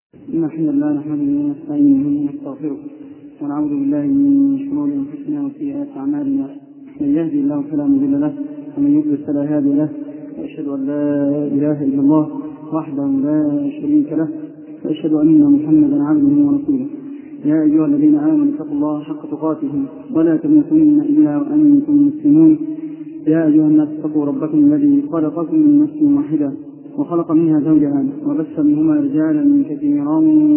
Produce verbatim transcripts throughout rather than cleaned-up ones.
إن الحمد لله نحمده ونستعينه ونستغفره ونعوذ بالله من شرور أنفسنا وسيئات أعمالنا. من يهدي الله فلا مضل له ومن يضلل فلا هادي له، وأشهد أن لا إله إلا الله وحده لا شريك له، وأشهد أن محمدا عبده ورسوله. يا أيها الذين آمنوا اتقوا الله حق تقاته ولا تموتن إلا وأنتم مسلمون. يا أيها الناس اتقوا ربكم الذي خلقكم من نفس واحدة وخلق منها زوجها وبث منهما رجالا كثيرا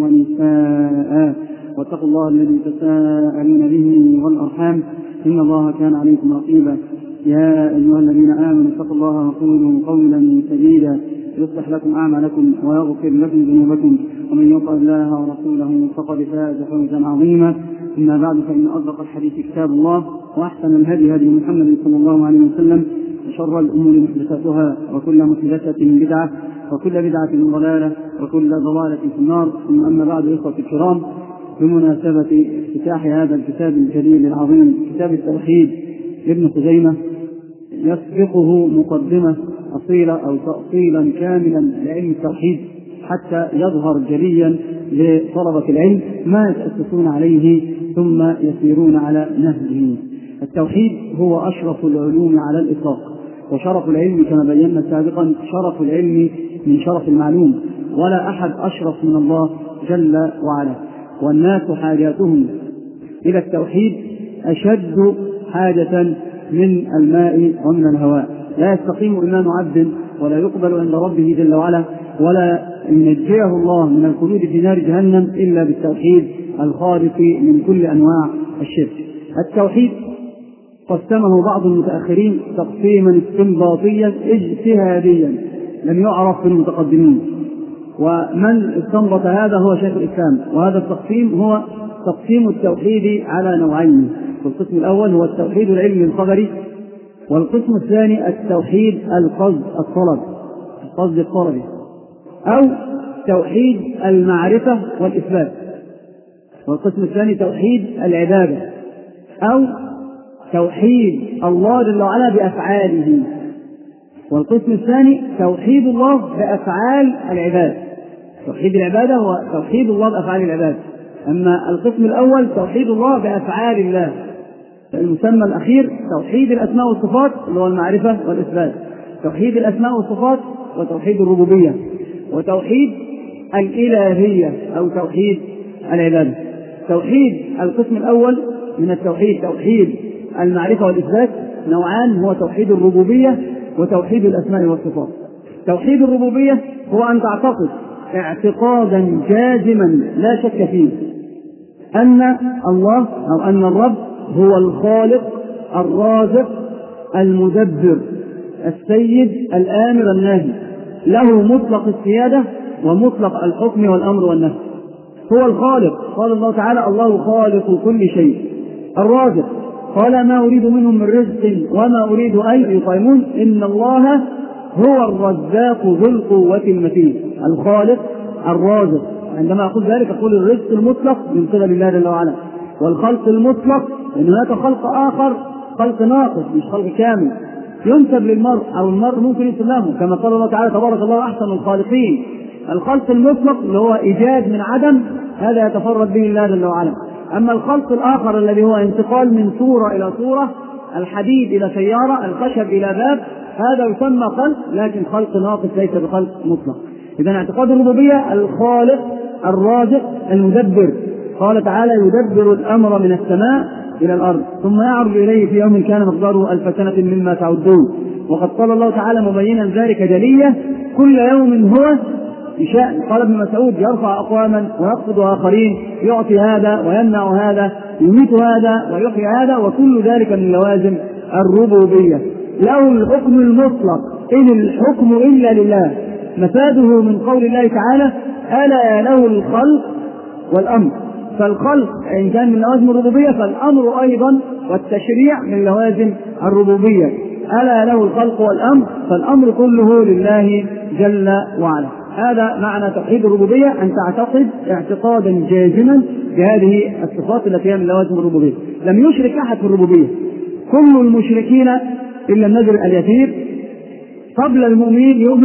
ونساء، واتقوا الله الذي تساءلون به والأرحام إن الله كان عليكم رقيبا. يا أيها الذين آمنوا اتقوا الله وقولوا قولا سديدا يصلح لكم أعمالكم ويغفر لكم ذنوبكم، ومن يطع الله ورسوله فقد فاز فوزا عظيما. أما بعد، فإن أصدق الحديث كتاب الله، وأحسن الهدي هدي محمد صلى الله عليه وسلم، وشر الأمور محدثاتها، وكل محدثة بدعة، وكل بدعة ضلالة، وكل ضلالة في النار. ثم أما بعد، إخوة الكرام، بمناسبة افتتاح هذا الكتاب الجليل العظيم كتاب التوحيد لابن خزيمة، يسبقه مقدمة أصيلة أو تأصيلا كاملا لعلم التوحيد حتى يظهر جليا لطلبة العلم ما يتأسسون عليه ثم يسيرون على نهجه. التوحيد هو أشرف العلوم على الإطلاق، وشرف العلم كما بينا سابقا شرف العلم من شرف المعلوم، ولا أحد أشرف من الله جل وعلا. والناس حاجاتهم إلى التوحيد أشد حاجة من الماء ومن الهواء. لا يستقيم إيمان عبد ولا يقبل عند ربه جل وعلا، ولا ينجيه الله من الخلود في نار جهنم إلا بالتوحيد الخالق من كل أنواع الشرك. التوحيد قسمه بعض المتأخرين تقسيما استنباطيا اجتهاديا لم يعرف في المتقدمين، ومن استنبط هذا هو شيخ الإسلام. وهذا التقسيم هو تقسيم التوحيد على نوعين. القسم الأول هو التوحيد العلمي الخبري، والقسم الثاني التوحيد القصد الطلب القصد الطلبي، أو توحيد المعرفة والإثبات. والقسم الثاني توحيد العبادة، أو توحيد الله جل وعلا بأفعاله. والقسم الثاني توحيد الله بأفعال العباد. توحيد العبادة هو توحيد الله بأفعال العباد، أما القسم الأول توحيد الله بأفعال الله. المسمى الأخير توحيد الأسماء والصفات اللي هو المعرفة والإثبات، توحيد الأسماء والصفات، وتوحيد الربوبية، وتوحيد الإلهية أو توحيد العبادة. توحيد القسم الأول من التوحيد توحيد المعرفة والإثبات نوعان، هو توحيد الربوبية وتوحيد الأسماء والصفات. توحيد الربوبية هو أن تعتقد اعتقادا جازما لا شك فيه أن الله أو أن الرب هو الخالق الرازق المدبر السيد الآمر الناهي، له مطلق السيادة ومطلق الحكم والأمر والنهي. هو الخالق، قال الله تعالى: الله خالق كل شيء. الرازق، قال: ما أريد منهم من رزق وما أريد أن يطعمون إن الله هو الرزاق ذو القوة المتين. الخالق الرازق، عندما أقول ذلك أقول الرزق المطلق من قبل الله جل وعلا، والخلق المطلق لأن هناك خلق آخر خلق ناقص مش خلق كامل ينسب للمرء أو المرء ممكن يسلمه، كما قال الله تعالى: تبارك الله أحسن الخالقين. الخلق المطلق اللي هو إيجاد من عدم، هذا يتفرد به الله جل وعلا. أما الخلق الآخر الذي هو انتقال من صورة إلى صورة، الحديد إلى سيارة، الخشب إلى باب، هذا يسمى خلق، لكن خلق ناقص ليس بخلق مطلق. إذن اعتقاد الربوبية الخالق الرازق المدبر. قال تعالى: يدبر الأمر من السماء إلى الأرض ثم يعرج إليه في يوم كان مقداره ألف سنة مما تعدون. وقد قال الله تعالى مبينا ذلك جلية: كل يوم هو بشأن. قال ابن مسعود: يرفع أقواما ويخفض آخرين، يعطي هذا ويمنع هذا، يميت هذا ويحيي هذا، وكل ذلك من لوازم الربوبية. له الحكم المطلق، إن الحكم إلا لله، مفاده من قول الله تعالى: ألا له الخلق والأمر. فالخلق إن كان من لوازم الربوبية، فالأمر أيضا والتشريع من لوازم الربوبية. ألا له الخلق والأمر، فالأمر كله لله جل وعلا. هذا معنى توحيد الربوبية، أن تعتقد اعتقادا جازما بهذه الصفات التي هي من لوازم الربوبية. لم يشرك أحد في الربوبية، كل المشركين إلا النذر اليسير قبل المؤمنين يؤمنوا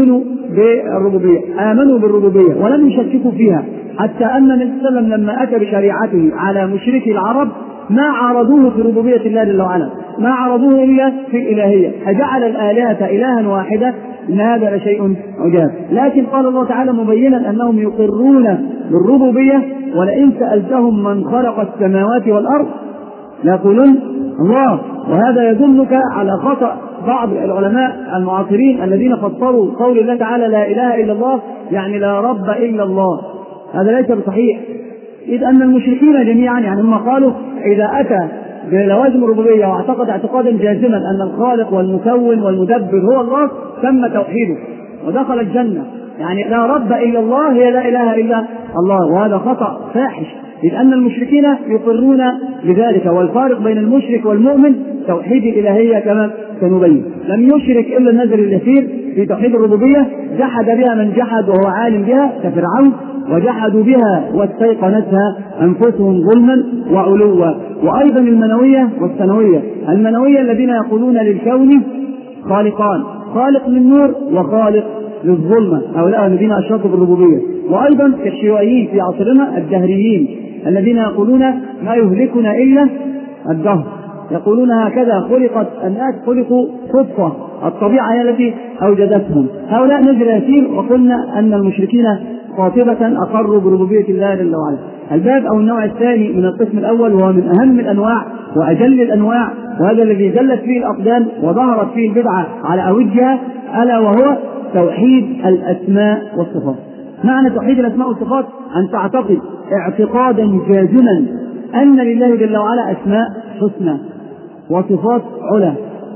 بالربوبية، آمنوا بالربوبية ولم يشككوا فيها، حتى أن النبي صلى الله عليه وسلم لما أتى بشريعته على مشركي العرب ما عارضوه في ربوبية الله جل وعلا، ما عارضوه إلا في الإلهية، فجعل الآلهة إلها واحدة، إن هذا لشيء عجاب. لكن قال الله تعالى مبينا أنهم يقرون بالربوبية، ولئن سألتهم من خلق السماوات والأرض ليقولن الله. وهذا يدلك على خطأ بعض العلماء المعاصرين الذين فسروا قول الله تعالى لا إله إلا الله يعني لا رب إلا الله، هذا ليس بصحيح، إذ أن المشركين جميعا يعني هم قالوا إذا أتى بلوازم الربوبية واعتقد اعتقادا جازما أن الخالق والمكون والمدبر هو الله تم توحيده ودخل الجنة، يعني لا رب إلا الله هي لا إله إلا الله، وهذا خطأ فاحش، إذ أن المشركين يقرون بذلك. والفارق بين المشرك والمؤمن توحيد الإلهية كما سنبين. لم يشرك إلا النذر اليسير في توحيد الربوبية، جحد بها من جحد وهو عالم بها كفرعون، وجحدوا بها واستيقنتها أنفسهم ظلما وعلوا. وأيضا المنوية والثانوية، المنوية الذين يقولون للكون خالقان، خالق للنور وخالق للظلمة، هؤلاء الذين أشركوا بالربوبية. وأيضا كالشيوعيين في عصرنا الدهريين الذين يقولون ما يهلكنا إلا الدهر، يقولون هكذا خلقت الناس، خلقوا صدفة، الطبيعة هي التي أوجدتهم. هؤلاء نذر يسير، وقلنا أن المشركين قاطبة أقروا بربوبية الله جل وعلا. الباب أو النوع الثاني من القسم الأول وهو من أهم الأنواع وأجل الأنواع، وهذا الذي زلت فيه الأقدام وظهرت فيه البدعة على أوجها، ألا وهو توحيد الأسماء والصفات. معنى توحيد الأسماء والصفات أن تعتقد اعتقادا جازما أن لله جل وعلا أسماء حسنى وصفات علا،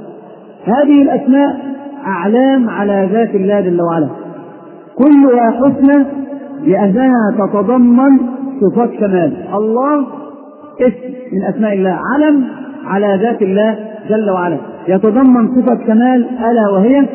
هذه الأسماء أعلام على ذات الله جل وعلا، كلها حسنى لأنها تتضمن صفات كمال. الله اسم من أسماء الله، علم على ذات الله جل وعلا، يتضمن صفة كمال ألا وهي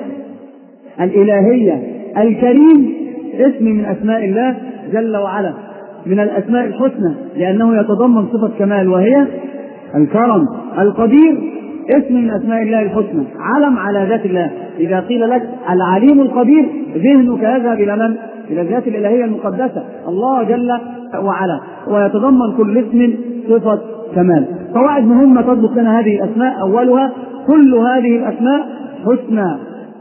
الإلهية. الكريم اسم من أسماء الله جل وعلا، من الأسماء الحسنى لأنه يتضمن صفة كمال وهي الكرم. القدير اسم من أسماء الله الحسنى، علم على ذات الله. إذا قيل لك العليم القدير ذهنك يذهب إلى من؟ إلى الذات الإلهية المقدسة الله جل وعلا، ويتضمن كل اسم صفة كمال. قواعد مهمة تضبط لنا هذه الأسماء، أولها كل هذه الأسماء حسنى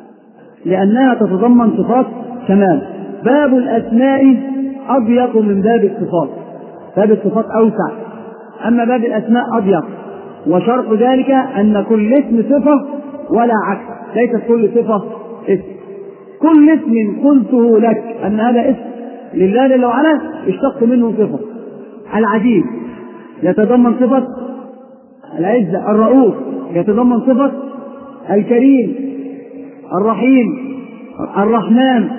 لأنها تتضمن صفات كمال. باب الأسماء أضيق من باب الصفات، باب الصفات أوسع، أما باب الأسماء أضيق، وشرط ذلك أن كل اسم صفة ولا عكس، ليست كل صفة اسم. كل اسم قلته لك أن هذا اسم لله جل وعلا اشتق منه صفة. العزيز يتضمن صفة العزة، الرؤوف يتضمن صفة الكريم، الرحيم، الرحمن.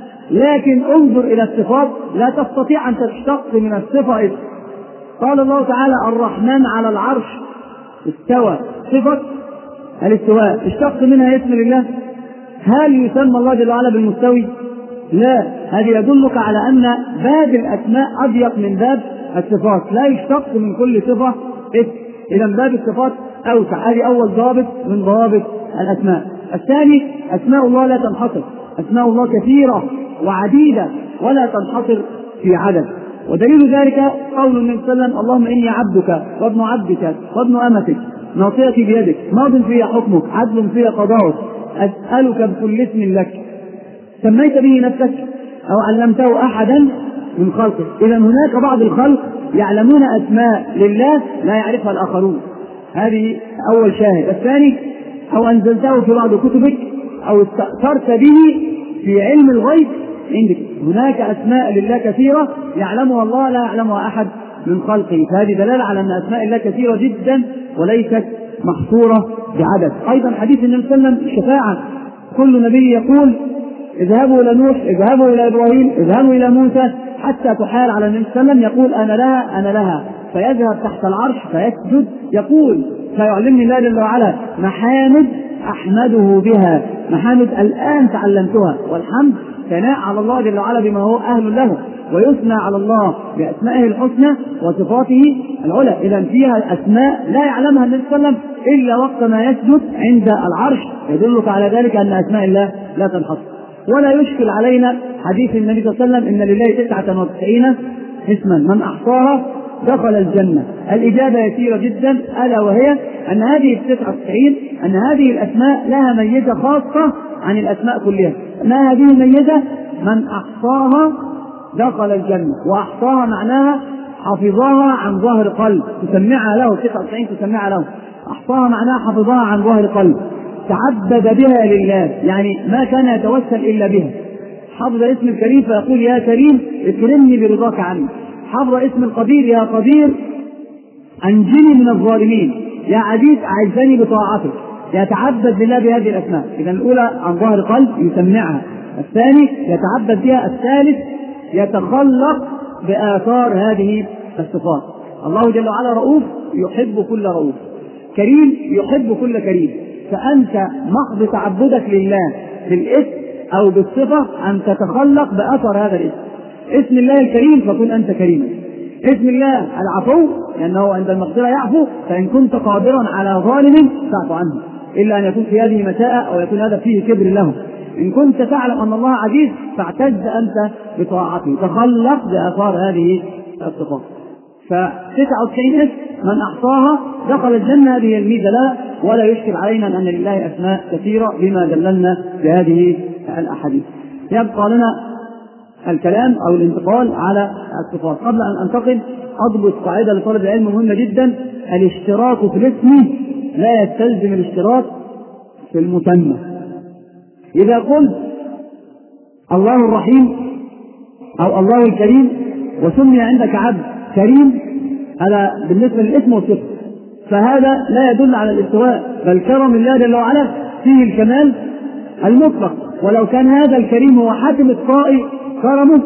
لكن انظر إلى الصفات لا تستطيع أن تشتق من الصفة اسم. قال الله تعالى الرحمن على العرش استوى، صفة الاستواء اشتق منها اسم لله. هل يسمى الله جل وعلا بالمستوي؟ لا. هذه يدلك على أن باب الأسماء أضيق من باب الصفات، لا يشتق من كل صفة اسم، إذا باب الصفات أوسع. هذه أول ضابط من ضوابط الأسماء. الثاني أسماء الله لا تنحصر، أسماء الله كثيرة وعديدة ولا تنحصر في عدد. ودليل ذلك قول النبي صلى الله عليه وسلم اللهم إني عبدك وابن عبدك وابن أمتك ناصيتي بيدك ماض فيها حكمك عدل فيها قضاؤك أسألك بكل اسم لك سميت به نفسك أو علمته أحدا من خلقك. إذا هناك بعض الخلق يعلمون أسماء لله لا يعرفها الآخرون، هذه أول شاهد. الثاني أو أنزلته في بعض كتبك أو استأثرت به في علم الغيب عندك. هناك أسماء لله كثيرة يعلمها الله لا يعلمها أحد من خلقه، فهذه دلالة على أن أسماء الله كثيرة جدا وليست محصورة بعدد. أيضا حديث النبي صلى الله عليه وسلم الشفاعة، كل نبي يقول اذهبوا إلى نوح، اذهبوا إلى إبراهيم، اذهبوا إلى موسى، حتى تحال على النبي صلى الله عليه وسلم يقول أنا لها أنا لها، فيذهب تحت العرش فيسجد يقول فيعلمني الله جل وعلا محامد أحمده بها، محامد الآن تعلمتها، والحمد ثناء على الله جل وعلا بما هو أهل له، ويثنى على الله بأسمائه الحسنى وصفاته العلى. إذا فيها أسماء لا يعلمها النبي صلى الله عليه وسلم إلا وقت ما يسجد عند العرش، يدلك على ذلك أن أسماء الله لا تنحصر. ولا يشكل علينا حديث النبي صلى الله عليه وسلم إن لله تسعة وتسعين اسما من أحصاها دخل الجنة. الإجابة يسيرة جدا، ألا وهي أن هذه التسعة وتسعين أن هذه الأسماء لها ميزة خاصة عن الأسماء كلها. ما هذه الميزة؟ من أحصاها دخل الجنة، وأحصاها معناها حفظها عن ظهر قلب، تسمعها له تسعة وتسعين تسمعها له. أحصاها معناها حفظها عن ظهر قلب، تعبد بها لله، يعني ما كان يتوسل إلا بها. حفظ اسم الكريم فيقول يا كريم اكرمني برضاك عني. حفظ اسم القدير يا قدير أنجني من الظالمين. يا عزيز أعزني بطاعتك. يتعبد لله بهذه الأسماء. إذا الأولى عن ظهر قلب يسمعها، الثاني يتعبد بها، الثالث يتخلق بآثار هذه الصفات. الله جل وعلا رؤوف يحب كل رؤوف، كريم يحب كل كريم. فأنت محض تعبدك لله بالاسم أو بالصفة أن تتخلق بأثر هذا الاسم. اسم الله الكريم فكن أنت كريما. اسم الله العفو لأنه عند المغفرة يعفو، فإن كنت قادرا على ظالم فاعف عنه، إلا أن يكون في هذه مساءة أو يكون هذا فيه كبر له. إن كنت تعلم أن الله عزيز فاعتز أنت بطاعته، تخلق بآثار هذه الصفات. فتسعة وتسعين اسم من أحصاها دخل الجنة، هذه الميزة لا ولا يشكل علينا أن لله أسماء كثيرة بما دللنا بهذه الأحاديث. يبقى لنا الكلام أو الانتقال على الصفات. قبل أن أنتقل أضبط قاعدة لطالب العلم مهمة جدا: الاشتراك في الاسم لا يستلزم الاشتراك في المسمى. إذا قلت الله الرحيم أو الله الكريم وسمي عندك عبد كريم هذا بالنسبة للاسم والصفة، فهذا لا يدل على الاستواء، بل كرم الله جل وعلا فيه الكمال المطلق. ولو كان هذا الكريم هو حاتم الطائي كرمه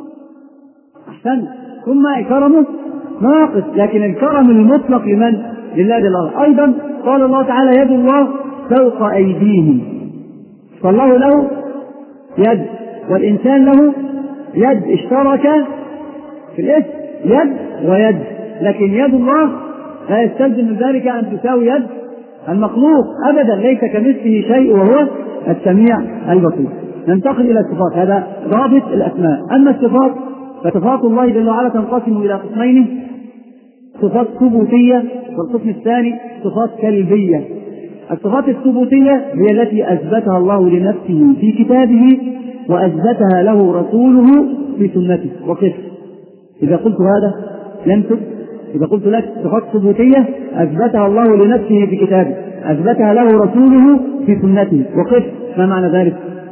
أحسن، ثم كرمه ناقص، لكن الكرم المطلق لمن؟ لله جل وعلا. أيضا قال الله تعالى يد الله فوق أيديهم، فالله له يد والإنسان له يد، اشترك في الاسم يد ويد، لكن يد الله لا يستلزم من ذلك أن تساوي يد المخلوق أبدا، ليس كمثله شيء وهو السميع البصير. ننتقل إلى الصفات، هذا ضابط الأسماء. أما الصفات فصفات الله جل وعلا تنقسم إلى قسمين: صفات ثبوتية، والقسم الثاني صفات سلبية. الصفات الثبوتية هي التي أثبتها الله لنفسه في كتابه وأثبتها له رسوله في سنته. وكيف؟ إذا قلت هذا ينتج، إذا قلت لك صفات ثبوتية أثبتها الله لنفسه في كتابه، أثبتها له رسوله في سنته. وقف، ما معنى ذلك؟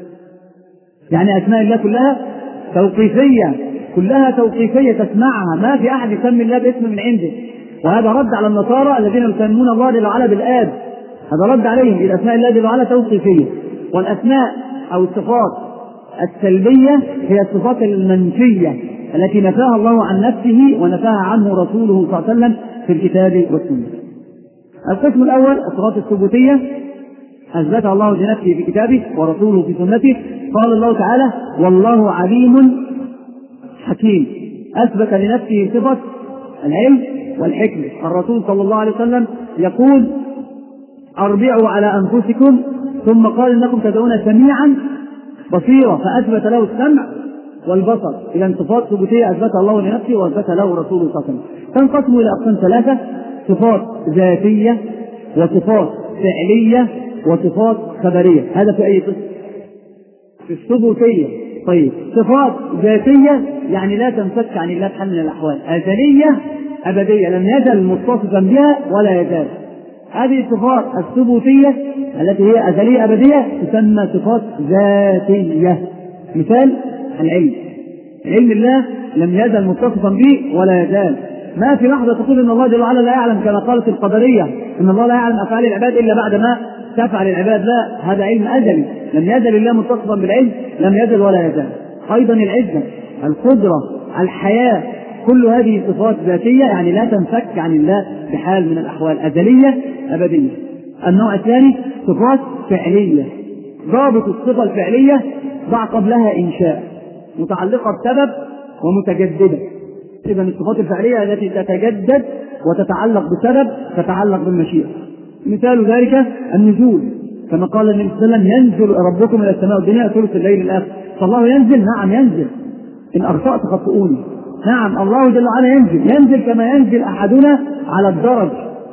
يعني أسماء الله كلها توقيفية، كلها توقيفية تسمعها، ما في أحد يسمي الله باسم من عنده. وهذا رد على النصارى الذين يسمون الله جل وعلا بالآب، هذا رد عليهم. الأسماء الله جل وعلا توقيفية. والأسماء أو الصفات السلبية هي الصفات المنفية التي نفاها الله عن نفسه ونفاها عنه رسوله صلى الله عليه وسلم في الكتاب والسنة. القسم الأول الصفات الثبوتية أثبتها الله لنفسه في كتابه ورسوله في سنته. قال الله تعالى والله عليم حكيم، أثبت لنفسه صفة العلم والحكمة. الرسول صلى الله عليه وسلم يقول أربعوا على أنفسكم، ثم قال إنكم تدعون سميعا بصيرا، فأثبت له السمع والبصر. إذا صفات ثبوتية أثبتها الله لنفسه وأثبتها له رسوله صلى الله عليه وسلم. تنقسم إلى أقسام ثلاثة: صفات ذاتية، وصفات فعلية، وصفات خبرية. هذا في أي قسم؟ في الثبوتية. طيب، صفات ذاتية يعني لا تنفك عن الله بحال من الأحوال، أزلية أبدية، لم يزل متصفا بها ولا يزال. هذه الصفات الثبوتية التي هي أزلية أبدية تسمى صفات ذاتية. مثال العلم، علم الله لم يزل متصفا به ولا يزال. ما في لحظة تقول إن الله جل وعلا لا يعلم كما قالت القدرية إن الله لا يعلم أفعال العباد إلا بعد ما تفعل العباد، لا، هذا علم أزلي، لم يزل الله متصفا بالعلم، لم يزل ولا يزال. أيضا العزة، القدرة، الحياة، كل هذه صفات ذاتية يعني لا تنفك عن الله بحال من الأحوال، أزلية أبدية. النوع الثاني صفات فعلية. ضابط الصفة الفعلية ضع قبلها إنشاء، متعلقة بسبب ومتجددة. إذا الصفات الفعلية التي تتجدد وتتعلق بسبب، تتعلق بالمشيئة. مثال ذلك النزول، كما قال النبي صلى الله عليه وسلم ينزل ربكم إلى السماء الدنيا ثلث الليل الآخر. فالله ينزل، نعم ينزل، إن أخطأت خطئوني، نعم الله جل وعلا ينزل، ينزل كما ينزل أحدنا على الدرج.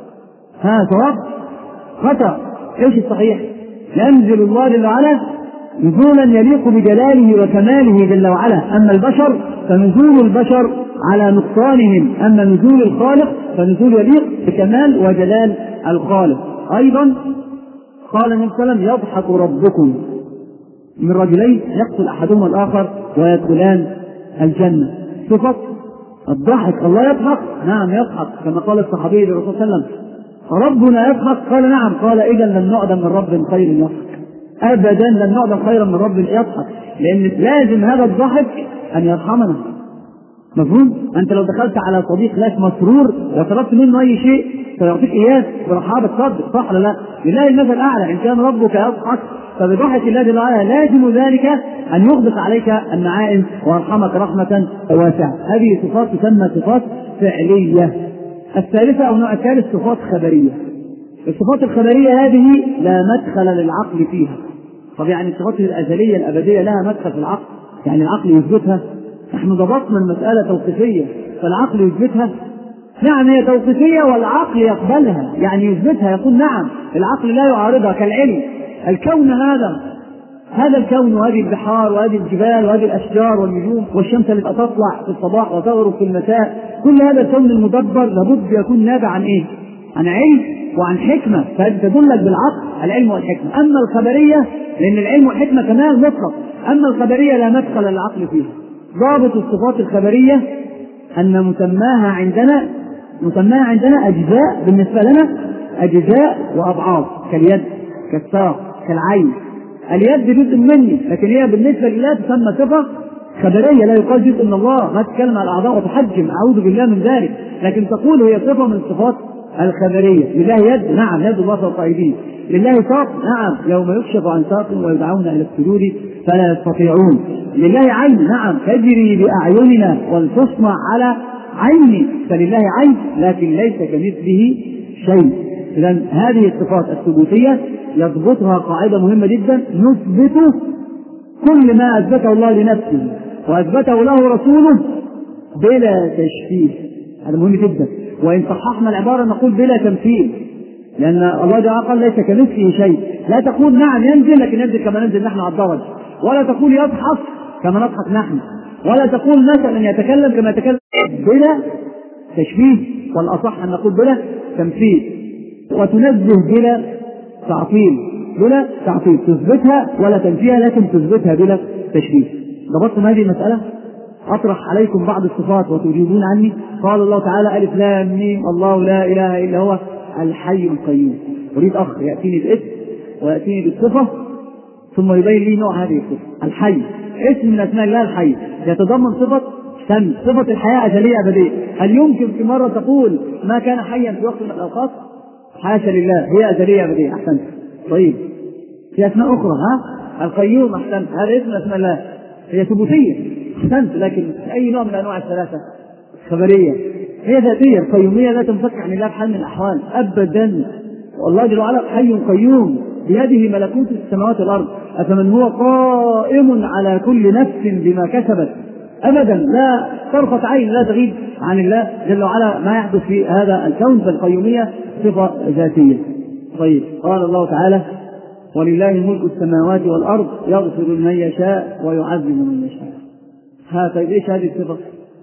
ها صواب خطأ، ايش الصحيح؟ ينزل الله جل وعلا نزولا يليق بجلاله وكماله جل وعلا. أما البشر فنزول البشر على نقصانهم، أما نزول الخالق فنزول يليق بكمال وجلال الخالق. أيضا قال النبي صلى الله عليه وسلم يضحك ربكم من رجلين يقتل أحدهما الآخر ويدخلان الجنة. صفة الضحك، الله يضحك، نعم يضحك، كما قال الصحابي للرسول صلى الله عليه وسلم ربنا يضحك؟ قال نعم. قال إذا لن نعدم من رب خير يضحك، أبدا لن نعدم خيرا من رب يضحك، لأن لازم هذا الضحك أن يرحمنا. مفهوم؟ أنت لو دخلت على صديق لك مسرور وطلبت منه أي شيء سيعطيك إياه برحابة صدر، صح ولا لا؟ لله المثل الأعلى، إن كان ربك يضحك فبضحك الله جل وعلا لازم ذلك أن يغدق عليك النعائم ويرحمك رحمة واسعة. هذه صفات تسمى صفات فعلية. الثالثة أو النوع الثالث صفات خبرية. الصفات الخبرية هذه لا مدخل للعقل فيها. طب يعني الصفات الأزلية الأبدية لها مدخل في العقل؟ يعني العقل يثبتها؟ نحن ضبطنا المسألة توقيفية فالعقل يثبتها؟ نعم هي توقيفية والعقل يقبلها، يعني يثبتها، يقول نعم، العقل لا يعارضها. كالعلم، الكون هذا هذا الكون وهذه البحار وهذه الجبال وهذه الأشجار والنجوم والشمس التي تطلع في الصباح وتغرب في المساء، كل هذا الكون المدبر لابد يكون نابع عن إيه؟ عن علم وعن حكمة، فتدلك بالعقل العلم والحكمة. أما الخبرية لأن العلم والحكمة كمال مطلق، أما الخبرية لا مدخل للعقل فيها. ضابط الصفات الخبرية أن مسماها عندنا مسماها عندنا أجزاء، بالنسبة لنا أجزاء وأضعاف، كاليد كالساق كالعين. اليد جزء مني لكن هي بالنسبة لله تسمى صفة خبرية، لا يقال جزء من الله، ما تتكلم على الأعضاء وتحجم، أعوذ بالله من ذلك، لكن تقول هي صفة من الصفات الخبرية. لله يد، نعم يد الله فوق أيديهم. لله ساق، نعم يوم يكشف عن ساق ويدعون إلى السجود فلا يستطيعون. لله عين، نعم تجري بأعيننا والتصنع على عيني، فلله عين لكن ليس كمثله شيء. إذن هذه الصفات الثبوتية يضبطها قاعدة مهمة جدا: نثبت كل ما أثبته الله لنفسه وأثبته له رسوله بلا تشبيه. هذا مهم جدا. وإن صححنا العبارة نقول بلا تمثيل، لأن الله جل قال ليس كمثله شيء. لا تقول نعم ينزل لكن ينزل كما ننزل نحن على الدرج، ولا تقول يضحك كما نضحك نحن، ولا تقول مثلا يتكلم كما يتكلم، بلا تشبيه. والأصح أن نقول بلا تمثيل. وتنزه بلا تعطيل، بلا تعطيل، تثبتها ولا تنفيها لكن تثبتها بلا تشبيه. ضبطتم هذه المسألة؟ أطرح عليكم بعض الصفات وتجيبون عني. قال الله تعالى: ألف لام ميم الله لا إله إلا هو الحي القيوم. أريد أخ يأتيني باسم ويأتيني بالصفة ثم يبين لي نوع هذه الصفة. الحي اسم من أسماء الله الحي، يتضمن صفة سم، صفة الحياة أزلية أبدية. هل يمكن في مرة تقول ما كان حيا في وقت من الأوقات؟ حاشا لله، هي أزلية أبدية. أحسنت. طيب في أسماء أخرى، ها القيوم، أحسنت، هذا اسم أسماء الله، هي ثبوتية، أحسنت، لكن أي نوع من أنواع الثلاثة؟ خبرية. هي ذاتية. القيومية لا تنفك عن الله بحال من الأحوال أبدا. والله جل وعلا حي قيوم بيده ملكوت السماوات والأرض. أفمن هو قائم على كل نفس بما كسبت أبدا، لا طرفة عين لا تغيب عن الله جل وعلا ما يحدث في هذا الكون. فالقيومية صفة ذاتية. طيب قال الله تعالى: ولله ملك السماوات والأرض يغفر لمن يشاء ويعذب من يشاء. ها طيب ايش هذه الصفة؟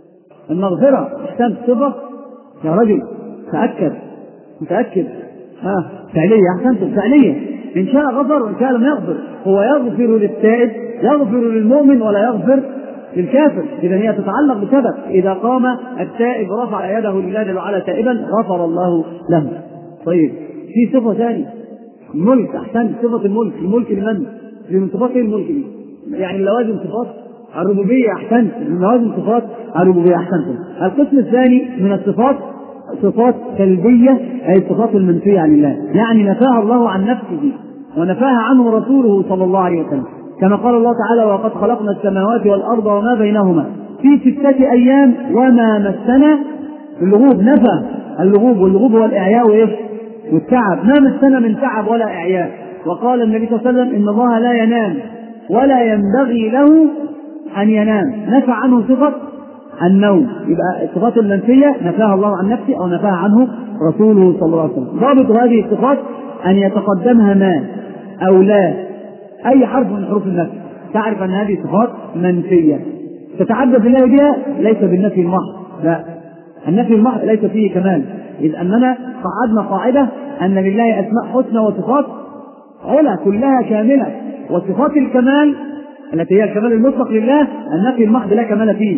المغفرة. احسنت، صفة يا رجل، تأكد متأكد. ها فعلية، احسنت، فعلية. إن شاء غفر وإن شاء لم يغفر. هو يغفر للتائب، يغفر للمؤمن ولا يغفر للكافر. إذا هي تتعلق بسبب، إذا قام التائب رفع يده لله جل وعلا تائبا غفر الله له. طيب في صفة ثانية، الملك. أحسنت، صفة الملك. الملك لمن؟ لمن صفات الملك دي؟ يعني لوازم صفات الربوبية. أحسنت، لوازم صفات الربوبية. أحسنت. القسم الثاني من الصفات صفات سلبية، أي الصفات المنفية عن الله، يعني نفاها الله عن نفسه ونفاها عنه رسوله صلى الله عليه وسلم، كما قال الله تعالى: وقد خلقنا السماوات والأرض وما بينهما في ستة أيام وما مسنا اللغوب. نفى اللغوب، واللغوب هو الإعياء وإيش؟ والتعب. ما مسنا من تعب ولا إعياء. وقال النبي صلى الله عليه وسلم إن الله لا ينام ولا ينبغي له أن ينام، نفى عنه صفة النوم. يبقى الصفات المنفية نفاها الله عن نفسه أو نفاها عنه رسوله صلى الله عليه وسلم. ضابط هذه الصفات أن يتقدمها ما أو لا، أي حرف من حروف النفي، تعرف أن هذه صفات منفية تتعبد بالله بها، ليس بالنفي المحض، لا، النفي المحض ليس فيه كمال، إذ أننا قعدنا قاعدة أن لله أسماء حسنى وصفات علا كلها كاملة، وصفات الكمال التي هي الكمال المطلق لله النفي المحض لا كمال فيه،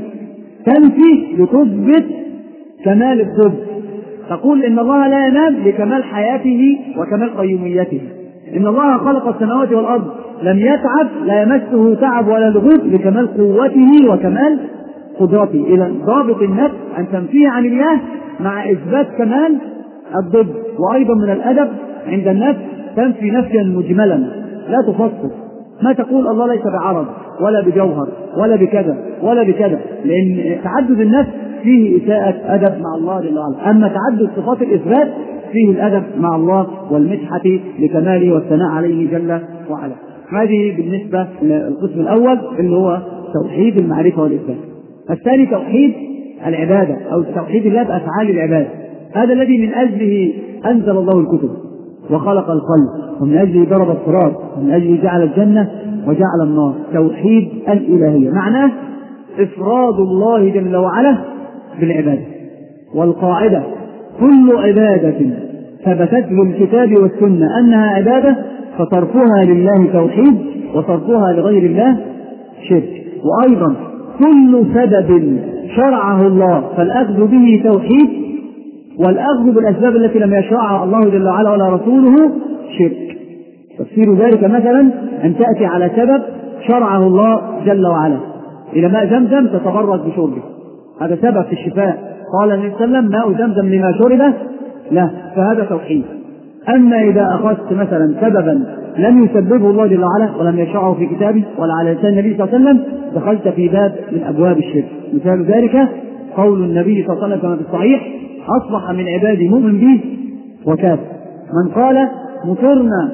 تنفي لتثبت كمال الضد. تقول إن الله لا ينام لكمال حياته وكمال قيوميته، إن الله خلق السماوات والأرض لم يتعب لا يمسه تعب ولا لغوب لكمال قوته وكمال قدرته. إذا ضابط النفس أن تنفيه عن الله مع إثبات كمال الضد. وأيضا من الأدب عند النفس تنفي نفيا مجملا لا تفصل، ما تقول الله ليس بعرض ولا بجوهر ولا بكذا ولا بكذا، لأن تعدد النفس فيه إساءة أدب مع الله جل وعلا، أما تعدد صفات الإثبات فيه الأدب مع الله والمدحة لكماله والثناء عليه جل وعلا. هذه بالنسبة للقسم الأول اللي هو توحيد المعرفة والإثبات. الثاني توحيد العبادة أو توحيد الله بأفعال العبادة، هذا الذي من أجله أنزل الله الكتب وخلق الخلق، ومن أجله ضرب الصراط، ومن أجله جعل الجنة وجعل النار. توحيد الإلهية معناه إفراد الله جل وعلا بالعبادة، والقاعدة كل عبادة ثبتت بالكتاب والسنة أنها عبادة فصرفها لله توحيد وصرفها لغير الله شرك. وأيضا كل سبب شرعه الله فالأخذ به توحيد، والأخذ بالأسباب التي لم يشرعها الله جل وعلا ولا رسوله شرك. تفسير ذلك مثلا أن تأتي على سبب شرعه الله جل وعلا، إلى ماء زمزم تتبرد بشربه، هذا سبب في الشفاء، قال النبي صلى الله عليه وسلم ماء زمزم لما شربه له، فهذا توحيد. أما إذا أخذت مثلا سببا لم يسببه الله جل وعلا ولم يشرعه في كتابه ولا على لسان النبي صلى الله عليه وسلم دخلت في باب من أبواب الشرك. مثال ذلك قول النبي صلى الله عليه وسلم كما في الصحيح أصبح من عبادي مؤمن به وكافر، من قال مطرنا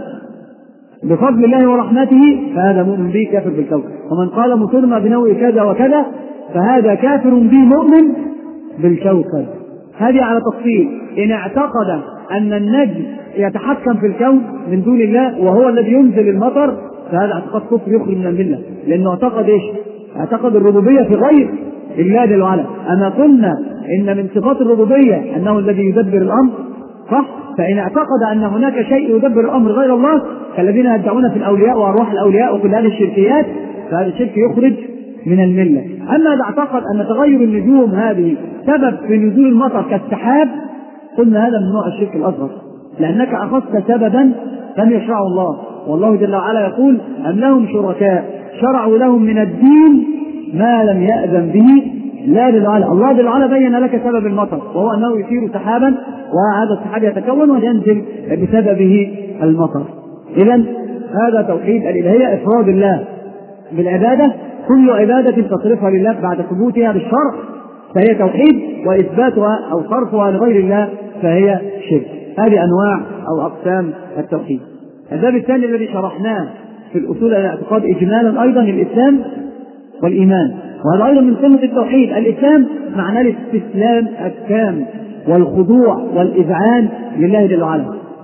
بفضل الله ورحمته فهذا مؤمن به كافر بالكوكب، ومن قال مطرنا بنوع كذا وكذا فهذا كافر به مؤمن بالكوكب. هذه على تفصيل. إن اعتقد أن النجم يتحكم في الكون من دون الله وهو الذي ينزل المطر فهذا اعتقاد كفر يخرج من الملة، لأنه اعتقد إيش؟ اعتقد الربوبية في غير الله جل وعلا. أما قلنا إن من صفات الربوبية أنه الذي يدبر الأمر، صح؟ فإن اعتقد أن هناك شيء يدبر الأمر غير الله كالذين يدعون في الأولياء وأرواح الأولياء وكل هذه الشركيات فهذا الشرك يخرج من الملة. أما إذا اعتقد أن تغير النجوم هذه سبب في نزول المطر كالسحاب قلنا هذا من نوع الشرك الأصغر، لأنك أخذت سببا لم يشرعه الله، والله جل وعلا يقول أم لهم شركاء شرعوا لهم من الدين ما لم يأذن به لا جل وعلا. الله جل وعلا بين لك سبب المطر وهو أنه يثير سحابا وهذا السحاب يتكون وينزل بسببه المطر. إذن هذا توحيد الإلهية، إفراد الله بالعبادة، كل عبادة تصرفها لله بعد ثبوتها بالشرع فهي توحيد، وإثباتها أو صرفها لغير الله فهي شرك. هذه أنواع أو أقسام التوحيد. الباب الثاني الذي شرحناه في الأصول الاعتقاد إجمالا أيضا الإسلام والإيمان، وهذا أيضا من سنة التوحيد. الإسلام معناه الاستسلام التام والخضوع والإذعان لله جل وعلا.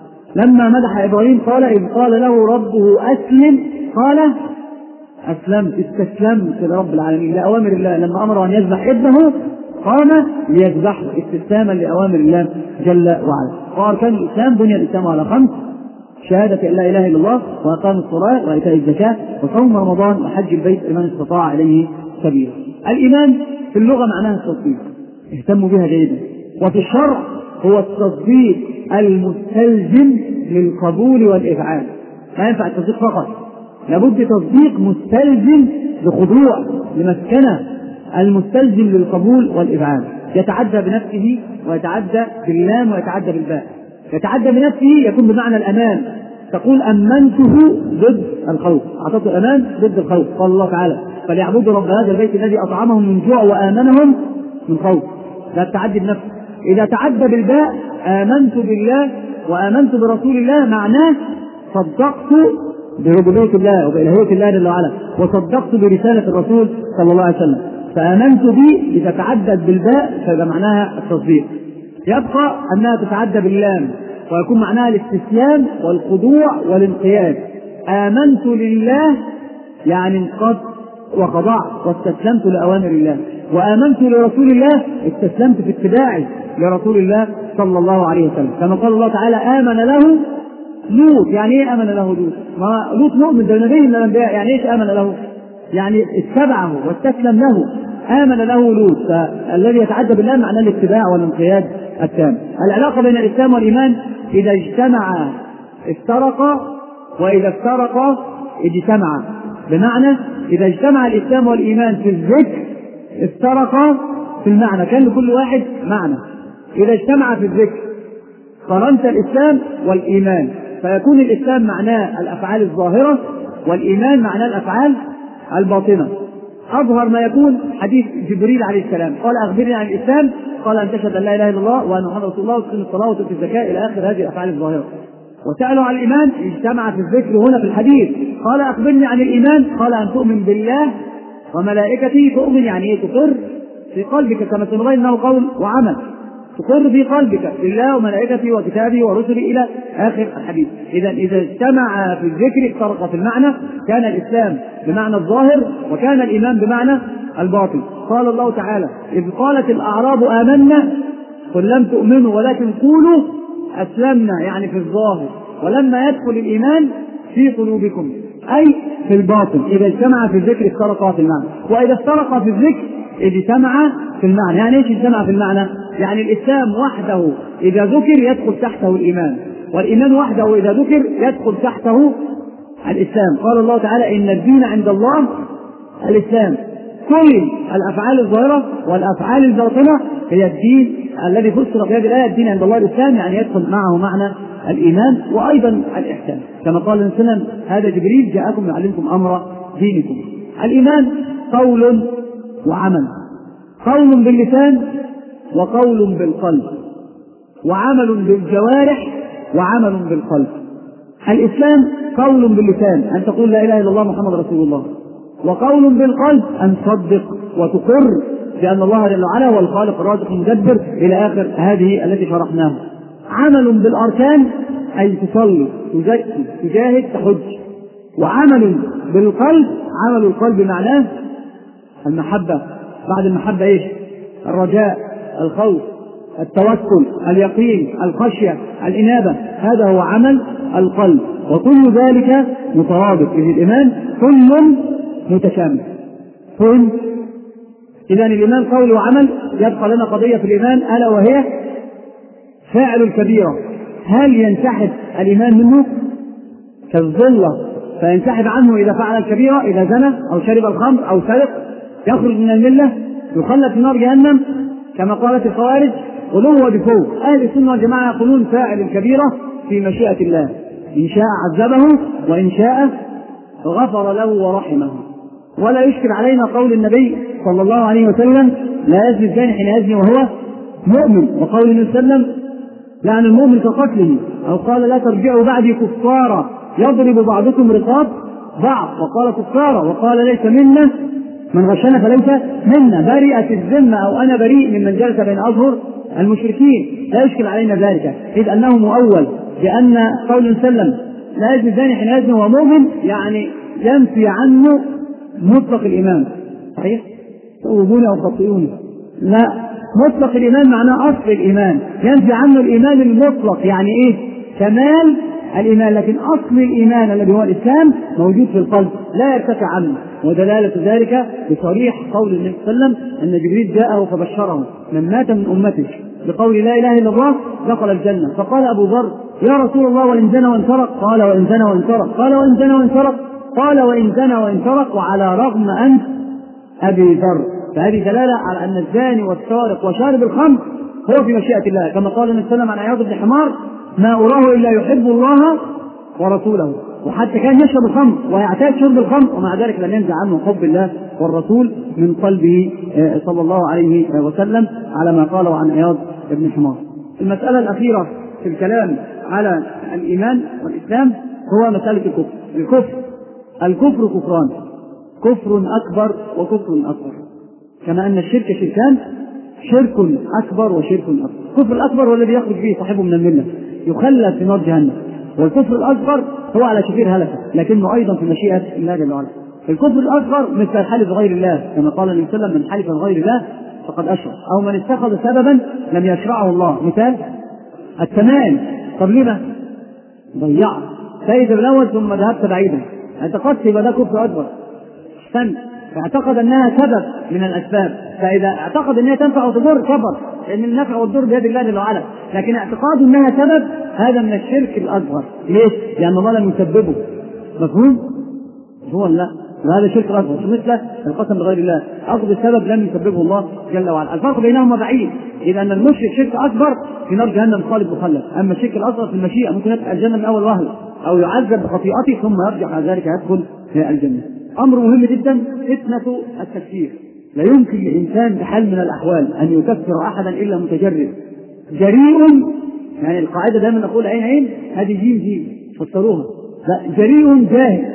لما مدح إبراهيم قال إذ قال له ربه أسلم قال أسلمت، استسلمت لرب العالمين لأوامر الله. لما أمر أن يذبح ابنه قام ليذبحه استسلاما لأوامر الله جل وعلا. وأركان الإسلام بني الإسلام على خمس: شهادة أن لا إله إلا الله، وإقام الصلاة، وإيتاء الزكاة، وصوم رمضان، وحج البيت لمن استطاع إليه سبيلا. الإيمان في اللغة معناها التصديق، اهتموا بها جيدا. وفي الشرع هو التصديق المستلزم للقبول والإفعال، ما ينفع التصديق فقط، لابد تصديق مستلزم لخضوع لمسكنة، المستلزم للقبول والإفعال. يتعدى بنفسه ويتعدى باللام ويتعدى بالباء. يتعدى بنفسه يكون بمعنى الأمان، تقول أمنته ضد الخوف، أعطته الأمان ضد الخوف. قال الله تعالى فليعبدوا رب هذا البيت الذي أطعمهم من جوع وآمنهم من خوف، لا التعدي بنفسه. إذا تعدى بالباء آمنت بالله وآمنت برسول الله معناه صدقت بربوبية الله وبإلهية الله جل وعلا، وصدقت برسالة الرسول صلى الله عليه وسلم، فآمنت به تتعدد بالباء فيبقى معناها التصديق. يبقى أنها تتعدى باللام ويكون معناها الاستسلام والخضوع والانقياد. آمنت لله يعني انقضت وخضعت واستسلمت لأوامر الله، وآمنت لرسول الله استسلمت في اتباعي لرسول الله صلى الله عليه وسلم، كما قال الله تعالى آمن له لوط. يعني ايه آمن له لوط؟ ما لوط مؤمن، ده نبي من الأنبياء. يعني ايش آمن له؟ يعني اتبعه واستسلم له، آمن له لوط. فالذي يتعدى بالله معناه الاتباع والانقياد التام. العلاقة بين الإسلام والإيمان إذا اجتمعا افترقا، وإذا افترقا اجتمعا. بمعنى إذا اجتمع الإسلام والإيمان في الذكر افترقا في المعنى، كان لكل واحد معنى. إذا اجتمع في الذكر قرنت الإسلام والإيمان، فيكون الإسلام معناه الأفعال الظاهرة، والإيمان معناه الأفعال الباطنة. أظهر ما يكون حديث جبريل عليه السلام، قال أخبرني عن الإسلام، قال أن تشهد أن لا إله إلا الله وأن محمد رسول الله وتقيم الصلاة وتؤتي الزكاة إلى آخر هذه الأفعال الظاهرة. وسألوا عن الإيمان، اجتمع في الذكر هنا في الحديث، قال أخبرني عن الإيمان، قال أن تؤمن بالله وملائكته. تؤمن يعني إيه؟ تقر في قلبك كما تنبين أنه قول وعمل، تقر في قلبك بالله وملائكته وكتابه ورسله إلى آخر الحديث. إذا إذا اجتمع في الذكر افترق في المعنى، كان الإسلام بمعنى الظاهر وكان الإيمان بمعنى الباطن. قال الله تعالى إذ قالت الأعراب آمنا قل لم تؤمنوا ولكن قولوا أسلمنا، يعني في الظاهر، ولما يدخل الإيمان في قلوبكم أي في الباطن. إذا اجتمع في الذكر افترقا في المعنى، وإذا افترقا في الذكر اجتمع في المعنى. يعني ايش اجتمع في المعنى؟ يعني الإسلام وحده إذا ذكر يدخل تحته الإيمان، والإيمان وحده إذا ذكر يدخل تحته الإسلام. قال الله تعالى إن الدين عند الله الإسلام. كل الأفعال الظاهرة والأفعال الباطنة هي الدين الذي فسر في هذه الآية الدين عند الله الإسلام، يعني يدخل معه معنى الإيمان وأيضا الإحسان، كما قال النبي صلى الله عليه وسلم هذا جبريل جاءكم يعلمكم أمر دينكم. الإيمان قول وعمل، قول باللسان وقول بالقلب، وعمل بالجوارح وعمل بالقلب. الإسلام قول باللسان أن تقول لا إله إلا الله محمد رسول الله، وقول بالقلب أن تصدق وتقر بأن الله جل وعلا هو الخالق الرازق المدبر إلى آخر هذه التي شرحناها. عمل بالأركان أي تصلي تزكي تجاهد تحج. وعمل بالقلب، عمل القلب معناه المحبة، بعد المحبة إيش؟ الرجاء، الخوف، التوكل، اليقين، الخشية، الإنابة. هذا هو عمل القلب، وكل ذلك مترابط في الإيمان، كل متشامل. فهم؟ إذن الإيمان قول وعمل. يبقى لنا قضية في الإيمان ألا وهي فاعل الكبيرة. هل ينسحب الإيمان منه كالظلة فينسحب عنه إذا فعل الكبيرة، إذا زنى أو شرب الخمر أو سرق يخرج من الملة يخلد في نار جهنم كما قالت الخوارج؟ غلو بفوق. أهل السنة والجماعة يقولون فاعل الكبيرة في مشيئة الله، إن شاء عذبه وإن شاء غفر له ورحمه. ولا يشكل علينا قول النبي صلى الله عليه وسلم لا يزني الزاني حين يزني وهو مؤمن، وقول النبي صلى الله عليه وسلم لعن المؤمن كقتله، أو قال لا ترجعوا بعدي كفارا يضرب بعضكم رقاب بعض، وقال كفارا، وقال ليس منا من غشنا فليس منا، برئت الذمة أو أنا بريء ممن جلس بين أظهر المشركين. لا يشكل علينا ذلك، إذ أنه مؤول بأن قول النبي صلى الله عليه وسلم لا يزني الزاني حين يزني وهو مؤمن، يعني ينفي عنه مطلق الإيمان. صحيح؟ توبوني أو خطئوني، لا، مطلق الإيمان معناه أصل الإيمان، ينفي عنه الإيمان المطلق، يعني إيه؟ كمال الإيمان، لكن أصل الإيمان الذي هو الإسلام موجود في القلب لا يرتفع عنه. ودلالة ذلك بصريح قول النبي صلى الله عليه وسلم أن جبريل جاءه فبشره من مات من أمته بقول لا إله إلا الله دخل الجنة. فقال أبو ذر يا رسول الله وإن زنى وإن سرق؟ قال وإن زنى وإن سرق. قال وإن زنى وإن سرق؟ قال وإن زنى وإن سرق وعلى رغم أنف أبي ذر. فهذه دلالة على أن الزاني والسارق وشارب الخمر هو في مشيئة الله، كما قال النبي صلى الله عليه وسلم عن عياض بن حمار ما أراه إلا يحب الله ورسوله. وحتى كان يشرب الخمر ويعتاد شرب الخمر ومع ذلك لم ينزع عنه حب الله والرسول من قلبه صلى الله عليه وسلم، على ما قاله عن عياض بن حمار. المسألة الأخيرة في الكلام على الإيمان والإسلام هو مسألة الكفر. الكفر الكفر كفران، كفر أكبر وكفر أصغر، كما أن الشرك شركان، شرك أكبر وشرك أصغر. الكفر الأكبر هو الذي يخرج به صاحبه من الملة، يخلد في نار جهنم، والكفر الأصغر هو على شفير هلكة لكنه أيضا في مشيئة الله جل وعلا. الكفر الأصغر مثل الحلف بغير الله، كما قال النبي صلى الله عليه وسلم: من حلف بغير الله فقد أشرك، أو من اتخذ سببا لم يشرعه الله، مثال التمائم. طب لما ضيعت فإذا بالأول ثم ذهبت بعيدا، اعتقدت يبقى ده كفر أكبر، استنى، اعتقد أنها سبب من الأسباب، فإذا اعتقد أنها تنفع وتضر كفر، لأن النفع والضر بيد الله جل وعلا، لكن اعتقاد أنها سبب هذا من الشرك الأصغر. ليش؟ لأن الله لم يسببه. مفهوم؟ هو لا، وهذا شرك أصغر، مثل القسم بغير الله، أخذ السبب لم يسببه الله جل وعلا. الفرق بينهما بعيد، إذ أن المشرك شرك أكبر في نار جهنم خالد مخلد، أما الشرك الأصغر في المشيئة ممكن يدخل الجنة من أول وهلة، أو يعذب بخطيئته ثم يرجع على ذلك يدخل في الجنة. أمر مهم جدا فتنة التكفير. لا يمكن للإنسان بحال من الأحوال أن يكفر أحدا إلا متجرد جريء، يعني القاعدة دائما نقول عين عين، هذه جيم جيم فسروها، لا، جريء جاهل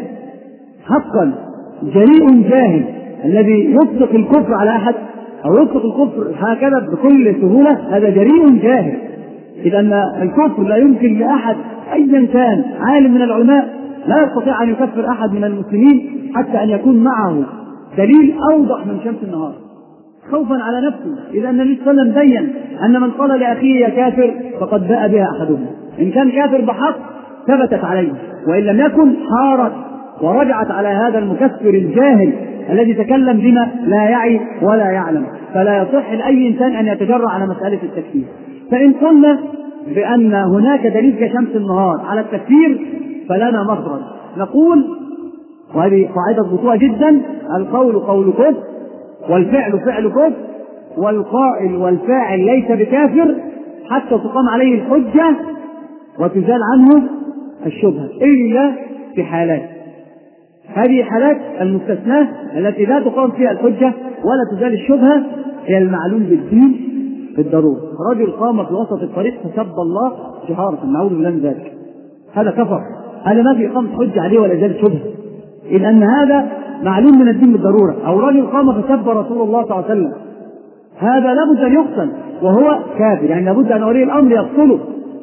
حقا، جريء جاهل الذي يطلق الكفر على أحد أو يطلق الكفر هكذا بكل سهولة، هذا جريء جاهل. إذ أن الكفر لا يمكن لأحد أيا كان عالم من العلماء لا يستطيع أن يكفر أحد من المسلمين حتى أن يكون معه دليل أوضح من شمس النهار، خوفا على نفسه. إذا النبي صلى الله عليه وسلم بين أن من قال لأخيه يا كافر فقد باء بها أحدهم، إن كان كافر بحق ثبتت عليه، وإن لم يكن حارت ورجعت على هذا المكفر الجاهل الذي تكلم بما لا يعي ولا يعلم. فلا يصح لأي إنسان أن يتجرأ على مسألة التكفير. فإن قلنا بأن هناك دليل كشمس النهار على التكفير فلنا مخرج، نقول، وهذه قاعدة بطوء جدا: القول قول كفر، والفعل فعل كفر، والقائل والفاعل ليس بكافر حتى تقام عليه الحجة وتزال عنه الشبهة، إلا في حالات، هذه حالات المستثناة التي لا تقام فيها الحجة ولا تزال الشبهة، هي المعلوم بالدين بالضرورة. رجل قام في وسط الطريق فسب الله جهارة، نعوذ بالله من ذلك، هذا كفر، هذا ما في إقامة حجة عليه ولا زال شبهة، إذ أن هذا معلوم من الدين بالضرورة. أو رجل قام فسب رسول الله صلى الله عليه وسلم، هذا لابد أن يقتل وهو كافر، يعني لابد أن ولي الأمر يقتله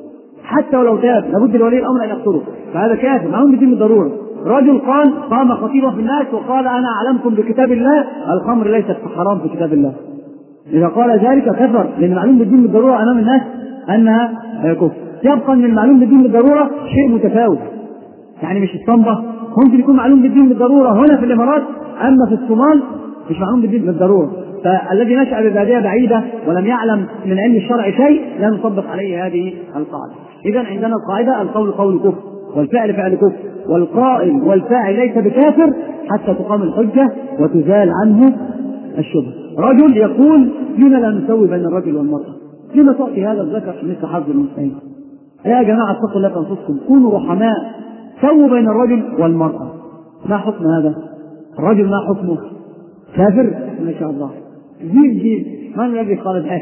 حتى ولو تاب، لابد لولي الأمر أن يقتله، فهذا كافر معلوم بالدين بالضرورة. رجل قال قام خطيبا في الناس وقال: أنا أعلمكم بكتاب الله الخمر ليست حرام في كتاب الله، إذا قال ذلك كفر، لأن معلوم بالدين بالضرورة أمام الناس أنها كفر. يبقى من المعلوم بالدين بالضرورة شيء متفاوت، يعني مش الصنبة ممكن يكون معلوم بالدين بالضرورة هنا في الإمارات، أما في الصومال مش معلوم بالدين بالضرورة. فالذي نشأ ببادية بعيدة ولم يعلم من علم الشرع شيء لا نطبق عليه هذه القاعدة. إذن عندنا القاعدة: القول قول كفر، والفعل فعل كفر، والقائل والفاعل ليس بكافر حتى تقام الحجة وتزال عنه الشبهة. رجل يقول: لما لا نسوي بين الرجل والمرأة؟ لما تعطي هذا الذكر مثل حظ الأنثيين؟ يا جماعة اتقوا الله أنفسكم، كونوا رحماء، سووا بين الرجل والمرأة. ما حكم هذا؟ الرجل ما حكمه؟ كافر؟ ما شاء الله، جيب جيب، من الذي قال ذلك؟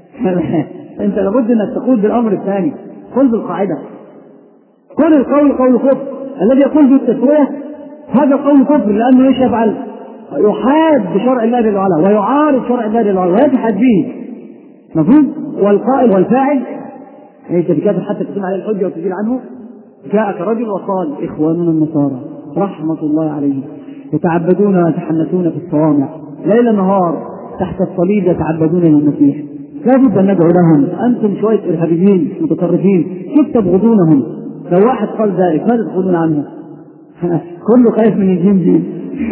أنت لابد أنك تقول بالأمر الثاني، قل بالقاعدة. كل القول قول كفر، الذي يقول بالتسوية هذا قول كفر، لأنه ايش يفعل؟ يحاد بشرع الله جل وعلا ويعارض شرع الله جل وعلا ويجحد به. مفهوم؟ والقائل والفاعل ليس بكافر حتى تقيم عليه الحجة وتزيل عنه. جاءك رجل وقال: إخواننا النصارى رحمة الله عليهم يتعبدون ويتحنثون في الصوامع ليل نهار تحت الصليب يتعبدون للمسيح، لا بد أن ندعو لهم، أنتم شوية إرهابيين متطرفين كيف تبغضونهم؟ لو واحد قال ذلك ماذا تقولون عنه؟ كله خايف من الجيم جيم.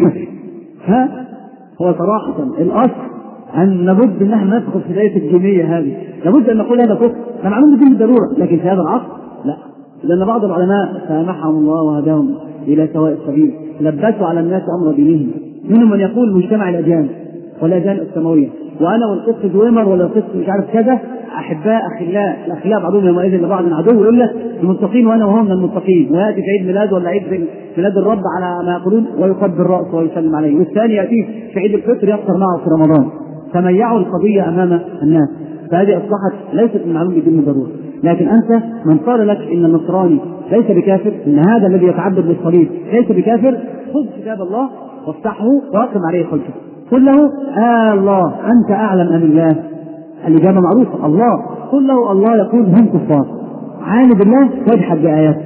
ها هو صراحة الأصل أن لابد أن نحن ندخل في دائرة الجيمية هذه، لابد أن نقول هذا كفر، ده معلوم بدين بالضرورة، لكن في هذا العصر لا، لأن بعض العلماء سامحهم الله وهداهم إلى سواء السبيل لبسوا على الناس أمر دينهم، منهم من يقول مجتمع الأديان والأديان السماوية، وأنا والقس دويمر ولا القس مش عارف كذا أحباء أخلاء، الأخلاء بعضهم يومئذ لبعض عدو، يقول لك المتقين وأنا وهم من المتقين، ويأتي في عيد ميلاد ولا عيد ميلاد الرب على ما يقولون ويكبر رأسه ويسلم عليه، والثاني يأتي في عيد الفطر يفطر معه في رمضان، فميعوا القضية أمام الناس. فهذه أصبحت ليست من معلوم بالدين بالضرورة. لكن أنت من قال لك إن النصراني ليس بكافر، إن هذا الذي يتعبد بالصليب ليس بكافر، خذ كتاب الله وافتحه واقم عليه خلفه، قل له آه الله أنت أعلم أم الله؟ الإجابة معروفة، الله. قل له الله يقول هم كفار، عاند الله واجحد بآياته،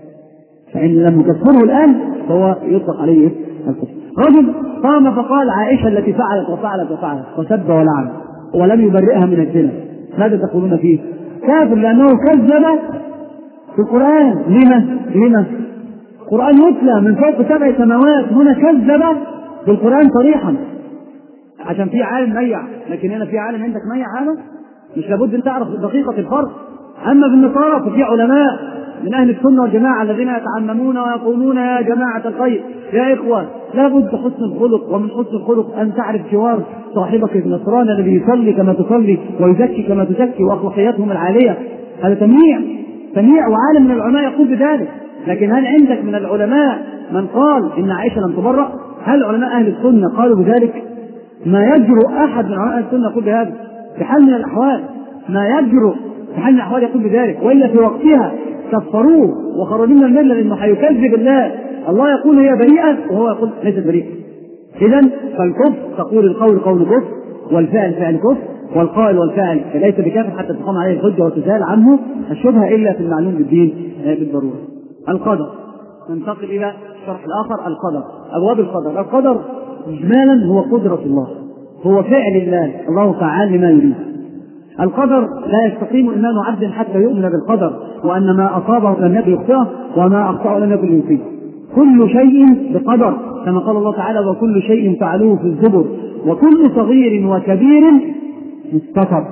فإن لم يكفره الآن فهو يطلق عليه الكفر. رجل قام فقال عائشة التي فعلت وفعلت وفعلت وسب ولعن ولم يبرئها من الزنا، ماذا تقولون فيه؟ كافر لأنه كذب في القرآن. لما؟ لما؟ القرآن يتلى من فوق سبع سماوات، هنا كذب بالقرآن صريحا عشان في عالم ميع، لكن هنا في عالم عندك ميع هذا مش لابد ان تعرف دقيقة الفرق. أما بالنصارى ففي علماء من أهل السنة والجماعة الذين يتعلمون ويقولون يا جماعة الخير يا إخوة لابد حسن الخلق، ومن حسن الخلق أن تعرف جوار صاحبك النصراني الذي يصلي كما تصلي ويزكي كما تزكي وأخلاقياتهم العالية. هذا تمييع تمييع وعالم من العلماء يقول بذلك. لكن هل عندك من العلماء من قال إن عائشة لم تبرأ؟ هل علماء أهل السنة قالوا بذلك؟ ما يجرؤ أحد من علماء السنة يقول بهذا في حال من الأحوال، ما يجرؤ في حال من الأحوال يقول بذلك، وإلا في وقتها كفروه وخرجوا من الملة لأنه حيكذب الله. الله يقول هي بريئة وهو يقول ليست بريئة. إذن فالكفر تقول القول قول كفر والفعل فعل كفر والقائل والفاعل ليس بكافر حتى تقام عليه الحجة وتزال عنه الشبهة إلا في المعلوم بالدين بالضرورة. القدر، ننتقل إلى الشرح الآخر. القدر، أبواب القدر. القدر إجمالا هو قدرة الله، هو فعل الله، الله فعال لما يريد. القدر لا يستقيم إيمان عبد حتى يؤمن بالقدر، وأن ما أصابه لم يكن يخطئه وما أخطأه لم يكن يصيبه. كل شيء بقدر كما قال الله تعالى وكل شيء فعلوه في الزبر وكل صغير وكبير مستطر.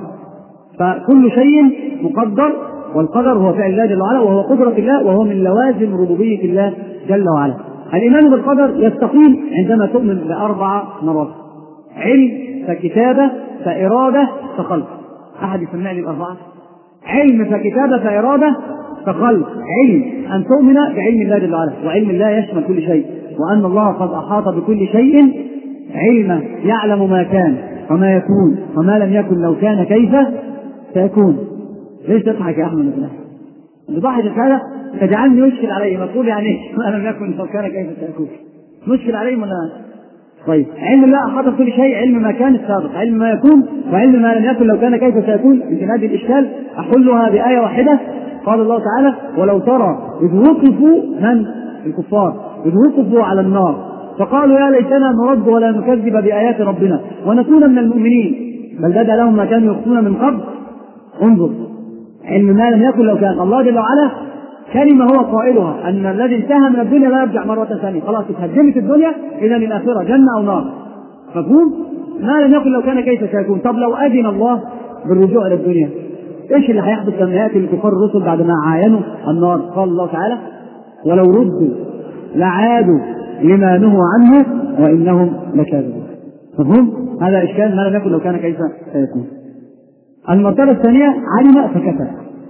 فكل شيء مقدر، والقدر هو فعل الله جل وعلا وهو قدرة الله وهو من لوازم ربوبية الله جل وعلا. الإيمان بالقدر يستقيم عندما تؤمن بأربع مراتب: علم فكتابة فإرادة فقلب. أحد يسمع لي الأربعة؟ علم فكتابة فإرادة فقلب. علم أن تؤمن بعلم الله جل وعلا، وعلم الله يشمل كل شيء، وأن الله قد أحاط بكل شيء علما، يعلم ما كان وما يكون وما لم يكن لو كان كيف سيكون. ليش تضحك يا أحمد بن أحمد؟ بضحك هذا تجعلني يشكل عليه، مقول يعني ما لم يكن لو كان كيف سيكون، مشكل عليه ولا؟ طيب علم الله أحاط بكل شيء، علم ما كان السابق، علم ما يكون، وعلم ما لم يكن لو كان كيف سيكون. يمكن هذه الإشكال أحلها بآية واحدة. قال الله تعالى ولو ترى إذ وقفوا من الكفار إذ وقفوا على النار فقالوا يا ليتنا نرد ولا نكذب بآيات ربنا ونكون من المؤمنين بل بدا لهم ما كانوا يخفون من قبل. انظر، علم ما لم يكن لو كان. الله جل وعلا كلمة هو قائلها أن الذي انتهى من الدنيا لا يرجع مرة ثانية، خلاص اتهدمت الدنيا، إذا الآخرة جنة أو نار. مفهوم؟ ما لم يكن لو كان كيف سيكون. طب لو أذن الله بالرجوع إلى الدنيا إيش اللي هيحدث لما يأتي الكفار الرسل بعد ما عاينوا النار؟ قال الله تعالى ولو ردوا لعادوا لما نهوا عنه وإنهم لكاذبون. مفهوم؟ هذا إشكال ما لم يكن لو كان كيف سيكون. المرتبة الثانية علم فكتب.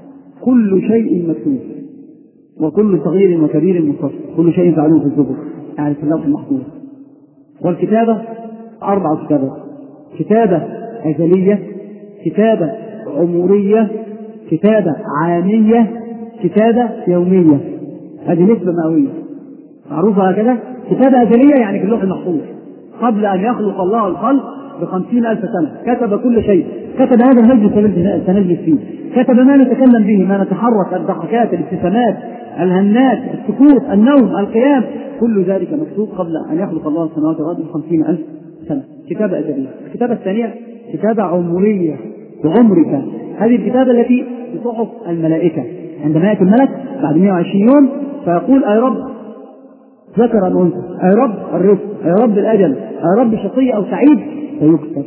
كل شيء مكتوب وكل صغير وكبير مصطفى، كل شيء فعلوه في الزبر يعني في اللوح المحفوظ. والكتابة أربع كتابات: كتابة أزلية، كتابة عمرية، كتابة عامية، كتابة يومية. هذه نسبة مئوية معروفة هكذا. كتابة أزلية يعني في اللوح المحفوظ قبل أن يخلق الله الخلق بخمسين ألف سنة كتب كل شيء. كتب هذا المجلس الذي سنجلس فيه، كتب ما نتكلم به، ما نتحرك، الضحكات، الابتسامات، الهنات، السكوت، النوم، القيام، كل ذلك مكتوب قبل أن يخلق الله السماوات والأرض بخمسين ألف سنة. كتابة أزلية. الكتابة الثانية كتابة عمرية بعمرك. هذه الكتابة التي بصحف الملائكة عندما يأتي الملك بعد مئة وعشرين يوم فيقول أي رب ذكر أم أنثى، أي رب الرزق، أي رب الأجل، أي رب شقي أو سعيد، فيكتب.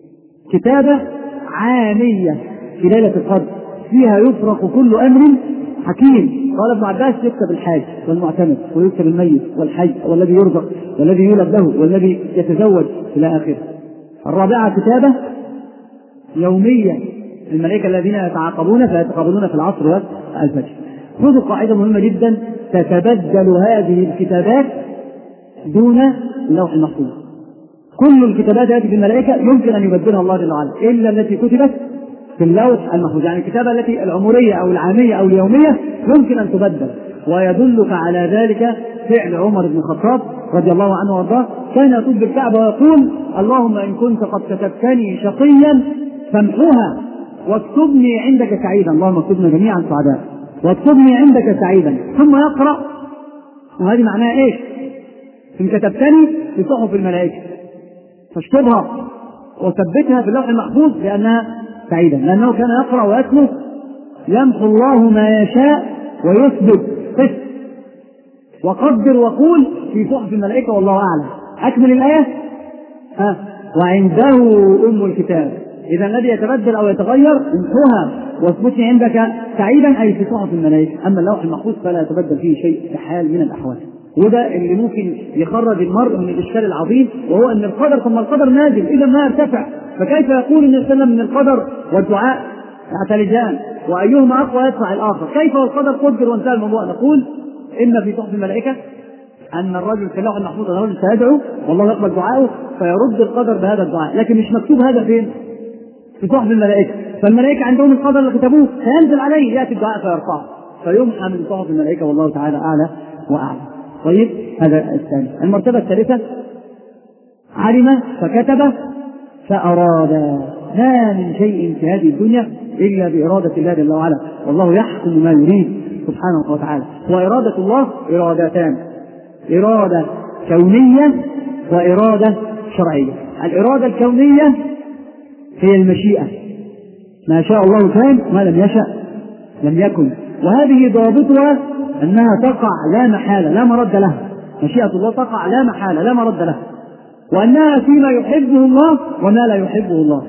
كتابة عامية في ليلة القدر فيها يفرق كل أمر حكيم. قال ابن عباس يكتب الحاج والمعتمد ويكتب الميت والحي والذي يرزق والذي يولد له والذي يتزوج إلى آخره. الرابعة كتابة يومية، الملائكة الذين يتعاقبون فيتقابلون في العصر والفجر. خذوا قاعدة مهمة جدا: تتبدل هذه الكتابات دون اللوح المحفوظ. كل الكتابات هذه في الملائكة يمكن أن يبدلها الله جل وعلا إلا التي كتبت في اللوح المحفوظ، يعني الكتابة التي العمرية أو العامية أو اليومية يمكن أن تبدل. ويدلك على ذلك فعل عمر بن الخطاب رضي الله عنه وارضاه، كان يطوف بالكعبة ويقول: اللهم إن كنت قد كتبتني شقيا فامحوها واكتبني عندك سعيدا، اللهم اكتبنا جميعا سعداء واكتبني عندك سعيدا. ثم يقرأ، وهذه معناها ايش؟ إن كتبتني في صحف الملائكة فاشطبها وثبتها في اللوح المحفوظ لأنها سعيدا، لأنه كان يقرأ ويتلو: يمحو الله ما يشاء ويثبت قس وقدر وقول في صحف الملائكة والله أعلم. أكمل الآية: ها وعنده أم الكتاب. إذا الذي يتبدل أو يتغير امحوها واثبتني عندك سعيدا، أي في صحف الملائكة. أما اللوح المحفوظ فلا يتبدل فيه شيء في حال من الأحوال. وده اللي ممكن يخرج المرء من الإشكال العظيم، وهو أن القدر، ثم القدر نازل إذا ما ارتفع، فكيف يقول النبي صلى الله عليه وسلم من القدر والدعاء يعتلجان وأيهما أقوى يدفع الآخر؟ كيف والقدر قدر وانتهى الموضوع؟ نقول إن في صحف الملائكة أن الرجل في اللوح المحفوظ الرجل سيدعو والله يقبل دعاءه فيرد القدر بهذا الدعاء، لكن مش مكتوب هذا فين؟ في صحف الملائكة. فالملائكة عندهم القدر اللي كتبوه فينزل عليه يأتي الدعاء فيرفعه فيمحى من صحف الملائكة والله تعالى أعلى وأعلى. طيب، هذا الثاني. المرتبة الثالثة: علم فكتب فأراد. ما من شيء في هذه الدنيا إلا بإرادة الله جل وعلا، والله يحكم ما يريد سبحانه وتعالى. وإرادة الله إرادتان: إرادة كونية وإرادة شرعية. الإرادة الكونية هي المشيئة، ما شاء الله كان ما لم يشأ لم يكن، وهذه ضابطها أنها تقع لا محالة لا مرد لها. مشيئة الله تقع لا محالة لا مرد لها، وأنها فيما يحبه الله وما لا يحبه الله.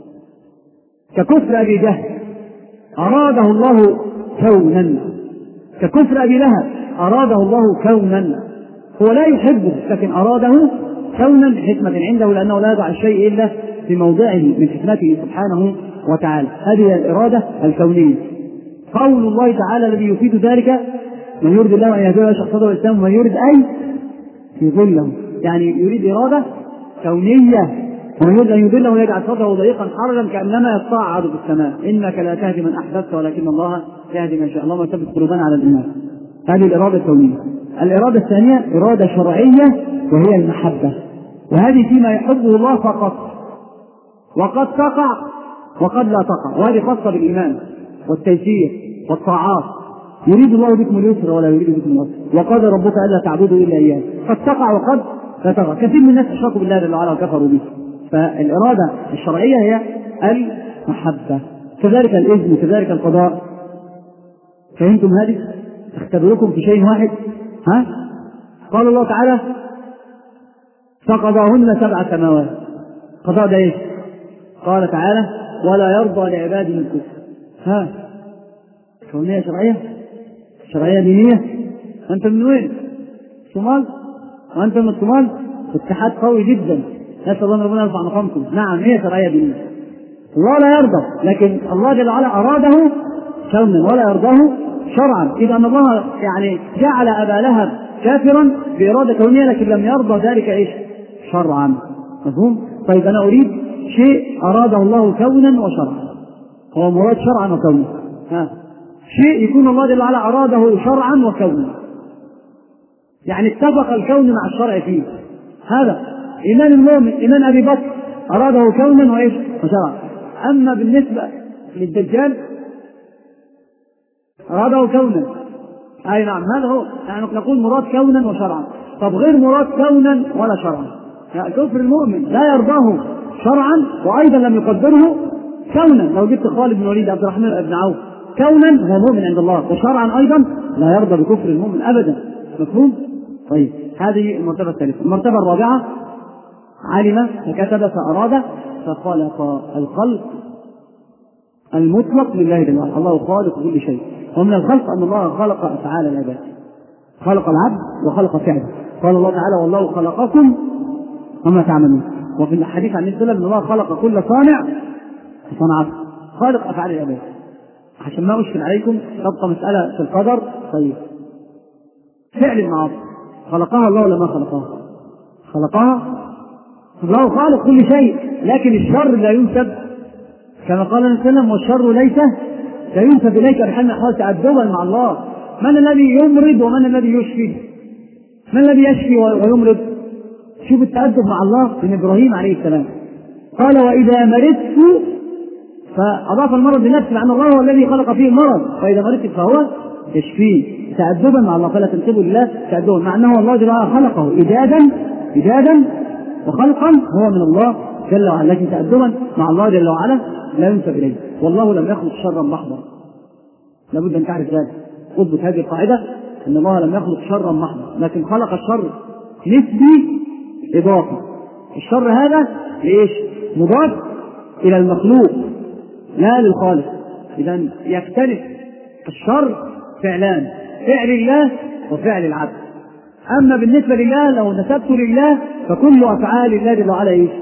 ككفر أبي جهل أراده الله كونا، ككفر أبي لهب أراده الله كونا، هو لا يحبه لكن أراده كونا بحكمة عنده، لأنه لا يضع الشيء إلا في موضعه من حكمته سبحانه وتعالى. هذه الإرادة الكونية. قول الله تعالى الذي يفيد ذلك: من يريد الله أن يهديه يشرح صدره للإسلام ومن يريد أن يضله، يعني يريد إرادة كونية. ومن يريد أن يضله يجعل صدره ضيقا حرجا كأنما يصعد في السماء، إنك لا تهدي من أحببت ولكن الله يهدي من شاء. اللهم ثبت قلوبنا على الإيمان. هذه الإرادة الكونية. الإرادة الثانية إرادة شرعية وهي المحبة، وهذه فيما يحبه الله فقط، وقد تقع وقد لا تقع، وهذه خاصة بالإيمان والتيسير والطاعات. يريد الله بكم اليسر ولا يريد بكم العسر وقال ربك ألا تعبدوا إلا إياه، قد تقع وقد لا تقع. كثير من الناس أشركوا بالله جل وعلا وكفروا به. فالإرادة الشرعية هي المحبة، كذلك الإذن كذلك القضاء. فهمتم هذه؟ اختبركم في شيء واحد. ها؟ قال الله تعالى: فقضاهن سبع سماوات. قضاء ده ايش؟ قال تعالى: ولا يرضى لعباده الكفر. ها؟ كونية شرعية؟ شرعية دينية؟ أنت من وين؟ الصومال؟ وأنت من الصومال؟ اتحاد قوي جدا، نسأل الله ربنا يرفع مقامكم. نعم، هي شرعية دينية. الله لا يرضى، لكن الله جل وعلا أراده كونا ولا يرضاه شرعا. إذا أن الله يعني جعل أبا لهب كافرا بإرادة كونية، لكن لم يرضى ذلك إيش؟ شرعا. مفهوم؟ طيب، أنا أريد شيء أراده الله كونا وشرعا، هو مراد شرعا وكونا. ها؟ شيء يكون الله جل وعلا أراده شرعا وكونا، يعني اتفق الكون مع الشرع فيه. هذا إيمان المؤمن. إيمان أبي بكر أراده كونا وإيش؟ وشرعا. أما بالنسبة للدجال أراده كونا، أي نعم، هذا هو، يعني نقول مراد كونا وشرعا. طب غير مراد كونا ولا شرعا، يعني كفر المؤمن لا يرضاه شرعا وأيضا لم يقدره كونا. لو جبت خالد بن وليد عبد الرحمن بن عوف كونا هو مؤمن عند الله، وشرعا أيضا لا يرضى بكفر المؤمن أبدا. مفهوم؟ طيب، هذه المرتبة الثالثة. المرتبة الرابعة: علم فكتب فأراد فخلق. الخلق المطلق لله جل وعلا، الله خالق كل شيء. ومن الخلق أن الله خلق أفعال العباد، خلق العبد وخلق فعله. قال الله تعالى: والله خلقكم وما تعملون. وفي الحديث عن النبي أن الله خلق كل صانع صنعته، خالق أفعال العباد. عشان ما أشكل عليكم تبقى مسألة في القدر. طيب، فعل المعاصي خلقها الله ولا ما خلقها؟ خلقها الله، خالق كل شيء، لكن الشر لا ينسب كما قال النبي صلى الله عليه وسلم: والشر ليس لا ينسب إليك بحال من الأحوال تأدبا مع الله. من الذي يمرض ومن الذي يشفي؟ من الذي يشفي ويمرض؟ شوف التأدب مع الله من إبراهيم عليه السلام، قال: وإذا مرضت، فأضاف المرض لنفسه لأن الله هو الذي خلق فيه المرض، وإذا مرضت فهو يشفيه، تأدبا مع الله. فلا تنسبوا لله تأدبا، مع أنه الله جل وعلا خلقه إيجادا إيجادا وخلقا هو من الله جل وعلا، لكن تأدبا مع الله جل وعلا لا ينسب إليه. والله لم يخلق شرا محضا، لابد أن تعرف ذلك. اضبط هذه القاعدة، أن الله لم يخلق شرا محضا، لكن خلق الشر نسبي إضافي. الشر هذا ليش؟ مضاف إلى المخلوق لا للخالق. إذن يختلف الشر فعلان: فعل الله وفعل العبد. أما بالنسبة لله لو نسبت لله فكل أفعال الله جل وعلا إيش؟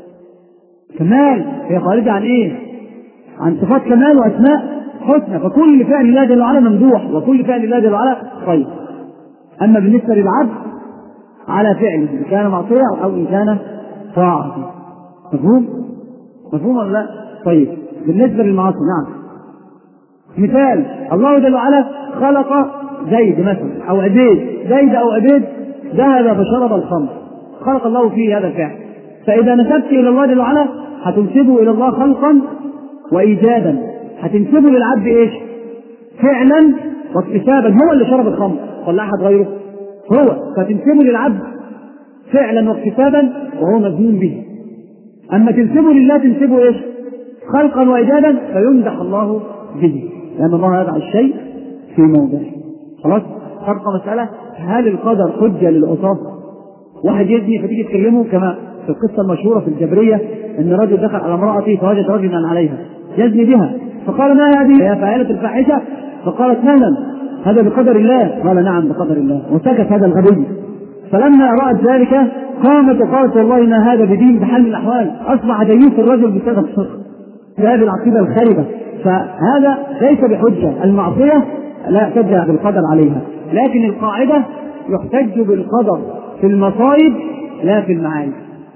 كمال، هي خارجة عن إيه؟ عن صفات كمال وأسماء حسنى، فكل فعل الله جل وعلا ممدوح وكل فعل الله جل وعلا طيب. أما بالنسبة للعبد على فعله إن كان معصية أو إن كان طاعة. مفهوم؟ مفهوم ولا لا؟ طيب بالنسبة للمعاصي، نعم، مثال: الله جل وعلا خلق زيد مثلا أو عبيد، زيد أو عبيد ذهب فشرب الخمر، خلق الله فيه هذا الفعل. فإذا نسبت إلى الله جل وعلا هتنسبه إلى الله خلقا وإيجادا، هتنسبه للعبد إيش؟ فعلا واكتسابا. هو اللي شرب الخمر ولا أحد غيره؟ هو، فتنسبه للعبد فعلا واكتسابا وهو مذموم به. أما تنسبه لله تنسبه إيش؟ خلقا وإيجادا، فيمدح الله به، لأن الله يضع الشيء في موضعه. خلاص؟ تبقى مسألة: هل القدر حجة للعصاة؟ واحد يزني فتيجي تكلمه كما في القصة المشهورة في الجبرية، أن رجل دخل على امرأته فوجد رجلا عليها يزني بها، فقال: ما هذه يا فاعلة الفاحشة؟ فقالت: مهلا، هذا بقدر الله. قال: نعم بقدر الله. وسكت هذا الغبي. فلما رأت ذلك قامت وقالت: والله ما هذا بدين بحال من الأحوال، أصبح ديوث الرجل بسبب الصدق. هذه العقيدة الخاربة. فهذا ليس بحجة، المعصية لا يحتج بالقدر عليها، لكن القاعدة يحتج بالقدر في المصائب لا في المعايب.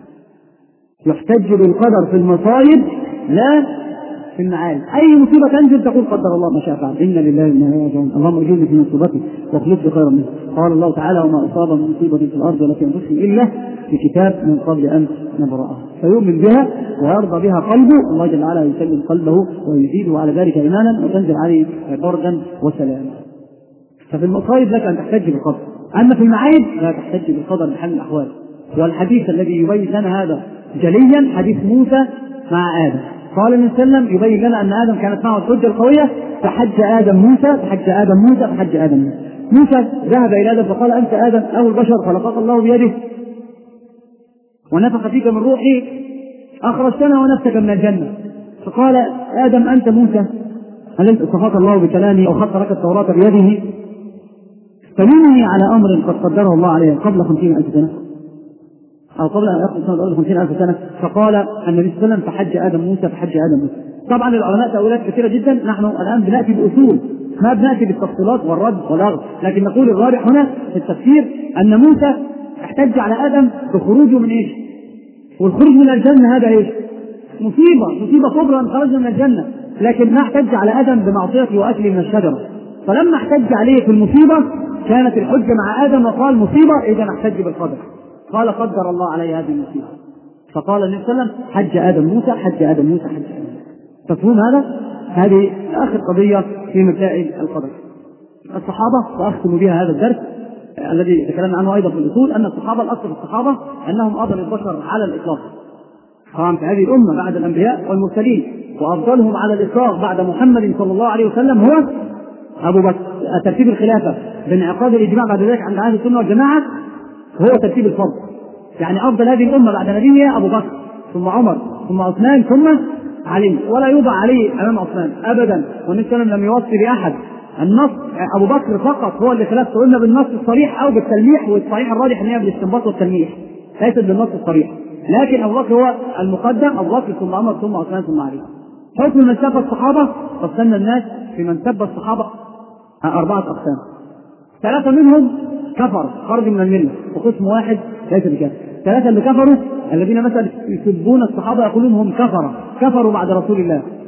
يحتج بالقدر في المصائب لا في المعايب. أي مصيبة تنزل تقول: قدر الله ما شاء فعل، إنا لله وإنا إليه راجعون، اللهم اجرني في مصيبتي واخلف لي خيرا منها. قال الله تعالى: وما أصاب من مصيبة في الأرض ولا في أنفسهم إلا في كتاب من قبل أن نبرأها. فيؤمن بها ويرضى بها قلبه، الله جل وعلا يسلم قلبه ويزيده على ذلك إيمانا وتنزل عليه بردا وسلاما. ففي المصائب لك أن تحتج بالقدر، أما في المعايب لا تحتج بالقدر بحال من الأحوال. والحديث الذي يبين لنا هذا جليا حديث موسى مع آدم. قال النبي صلى الله عليه وسلم يبين لنا أن آدم كانت معه الحجة القوية، فحج آدم موسى فحج آدم موسى فحج آدم موسى. موسى ذهب إلى آدم فقال: أنت آدم أو البشر خلقك الله بيده ونفخ فيك من روحي، أخرجتنا ونفسك من الجنة. فقال آدم: أنت موسى أليس اصطفاك الله بكلامي أو خط لك التوراة بيده؟ فمني على أمر قد قدره الله عليه قبل خمسين ألف سنة أو قبل أن يخلص سنة قبل خمسين ألف سنة. فقال النبي صلى الله عليه وسلم: فحج آدم موسى فحج آدم موسى. طبعا العلماء تأويلات كثيرة جدا، نحن الآن بنأتي بأصول ما بنأتي بالتفصيلات والرد والأغض، لكن نقول الراجح هنا في التفسير أن موسى احتج على آدم بخروجه من إيش؟ والخروج من الجنة هذا إيش؟ مصيبة مصيبة كبرى أن خرجنا من الجنة، لكن ما احتج على آدم بمعصيته وأكله من الشجرة. فلما احتج عليه في المصيبة كانت الحجة مع آدم وقال: مصيبة إذا احتج بالقدر. قال: قدر الله علي هذه المصيبة. فقال النبي صلى الله عليه وسلم: حج آدم موسى حج آدم موسى حج آدم. تفهم هذا؟ هذه آخر قضية في مسائل القدر. الصحابة، وأختم بها هذا الدرس الذي تكلمنا عنه أيضا في الأصول، أن الصحابة الأصل في الصحابة أنهم أفضل البشر على الإطلاق طبعا في هذه الأمة بعد الأنبياء والمرسلين، وأفضلهم على الإطلاق بعد محمد صلى الله عليه وسلم هو أبو بكر. ترتيب الخلافة بانعقاد الإجماع بعد ذلك عند أهل السنة والجماعة هو ترتيب الفضل، يعني أفضل هذه الأمة بعد نبيها أبو بكر ثم عمر ثم عثمان ثم علي، ولا يوضع علي أمام عثمان أبدا. والنبي صلى الله عليه وسلم لم يوصي لأحد النص، أبو بكر فقط هو اللي خلاف، قلنا بالنص الصريح أو بالتلميح، والصحيح الراجح أن هي بالاستنباط والتلميح ليست بالنص الصريح، لكن أبو بكر هو المقدم، أبو بكر ثم عمر ثم عثمان ثم علي. حكم من سب الصحابة قسمنا الناس في من سب الصحابة أربعة أقسام، ثلاثة منهم كفر خرج من الملة، وقسم واحد ليس بكافر. ثلاثة اللي كفروا الذين مثلا يسبون الصحابة يقولون هم كفروا كفروا بعد رسول الله،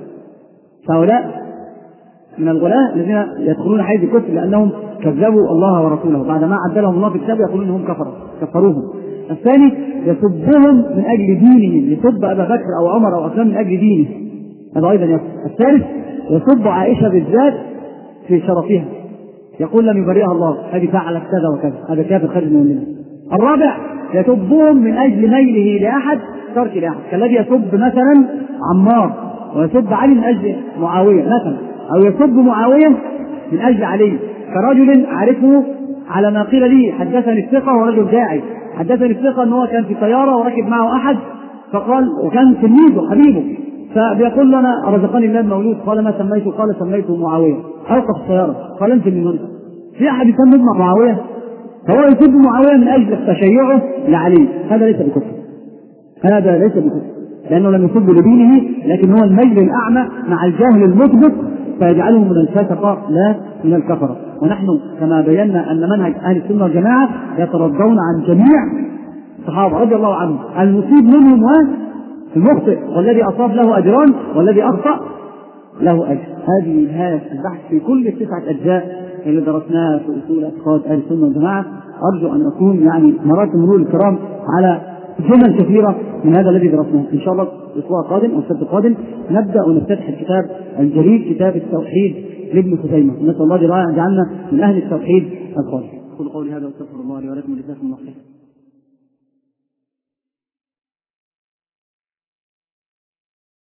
فهؤلاء من الغلاة الذين يدخلون حيز الكفر لأنهم كذبوا الله ورسوله بعد ما عدلهم الله في كتابه، يقولون انهم كفروا كفروهم. الثاني يسبهم من أجل دينهم، يسب أبا بكر أو عمر أو عثمان من أجل دينه، هذا أيضا يسب. الثالث يسب عائشة بالذات في شرفها، يقول لم يبرئها الله، هذه فعلت كذا وكذا، هذا كافر خارج من المله. الرابع يسبهم من أجل ميله لأحد ترك لأحد، كالذي يسب مثلا عمار ويسب علي من أجل معاوية مثلا، أو يسب معاوية من أجل علي، كرجل أعرفه على ما قيل لي حدثني الثقة ورجل داعي، حدثني الثقة أنه كان في طيارة وركب معه أحد فقال، وكان تلميذه حبيبه، فبيقول له أنا رزقني الله المولود، قال ما سميته؟ قال سميته معاوية. أوقف الطيارة قال أنت من هنا، في أحد يسمى مع معاوية؟ فهو يسب معاوية من أجل تشيعه لعلي، هذا ليس بكفر، هذا ليس بكفر، لأنه لم يسب لدينه، لكن هو الميل الأعمى مع الجاهل المطبق فيجعله من الفاسقة لا من الكفرة. ونحن كما بينا أن منهج أهل السنة والجماعة يترضون عن جميع الصحابة رضي الله عنهم، المصيب منهم والمخطئ، والذي أصاب له أجران والذي أخطأ له أجر. هذه نهاية البحث في كل التسعة أجزاء اللي درسناها في أصول اعتقاد أهل السنة والجماعة. أرجو أن أكون يعني مرات مرور الكرام على جمل كثيرة من هذا الذي درسناه. إن شاء الله الأسبوع القادم أو السبت القادم نبدأ ونفتتح الكتاب الجليل كتاب التوحيد لابن خزيمة، نسأل الله جل وعلا أن يجعلنا من أهل التوحيد الخالص. أقول قولي هذا واستغفر الله لي ولكم ولجزاكم الله خيرا.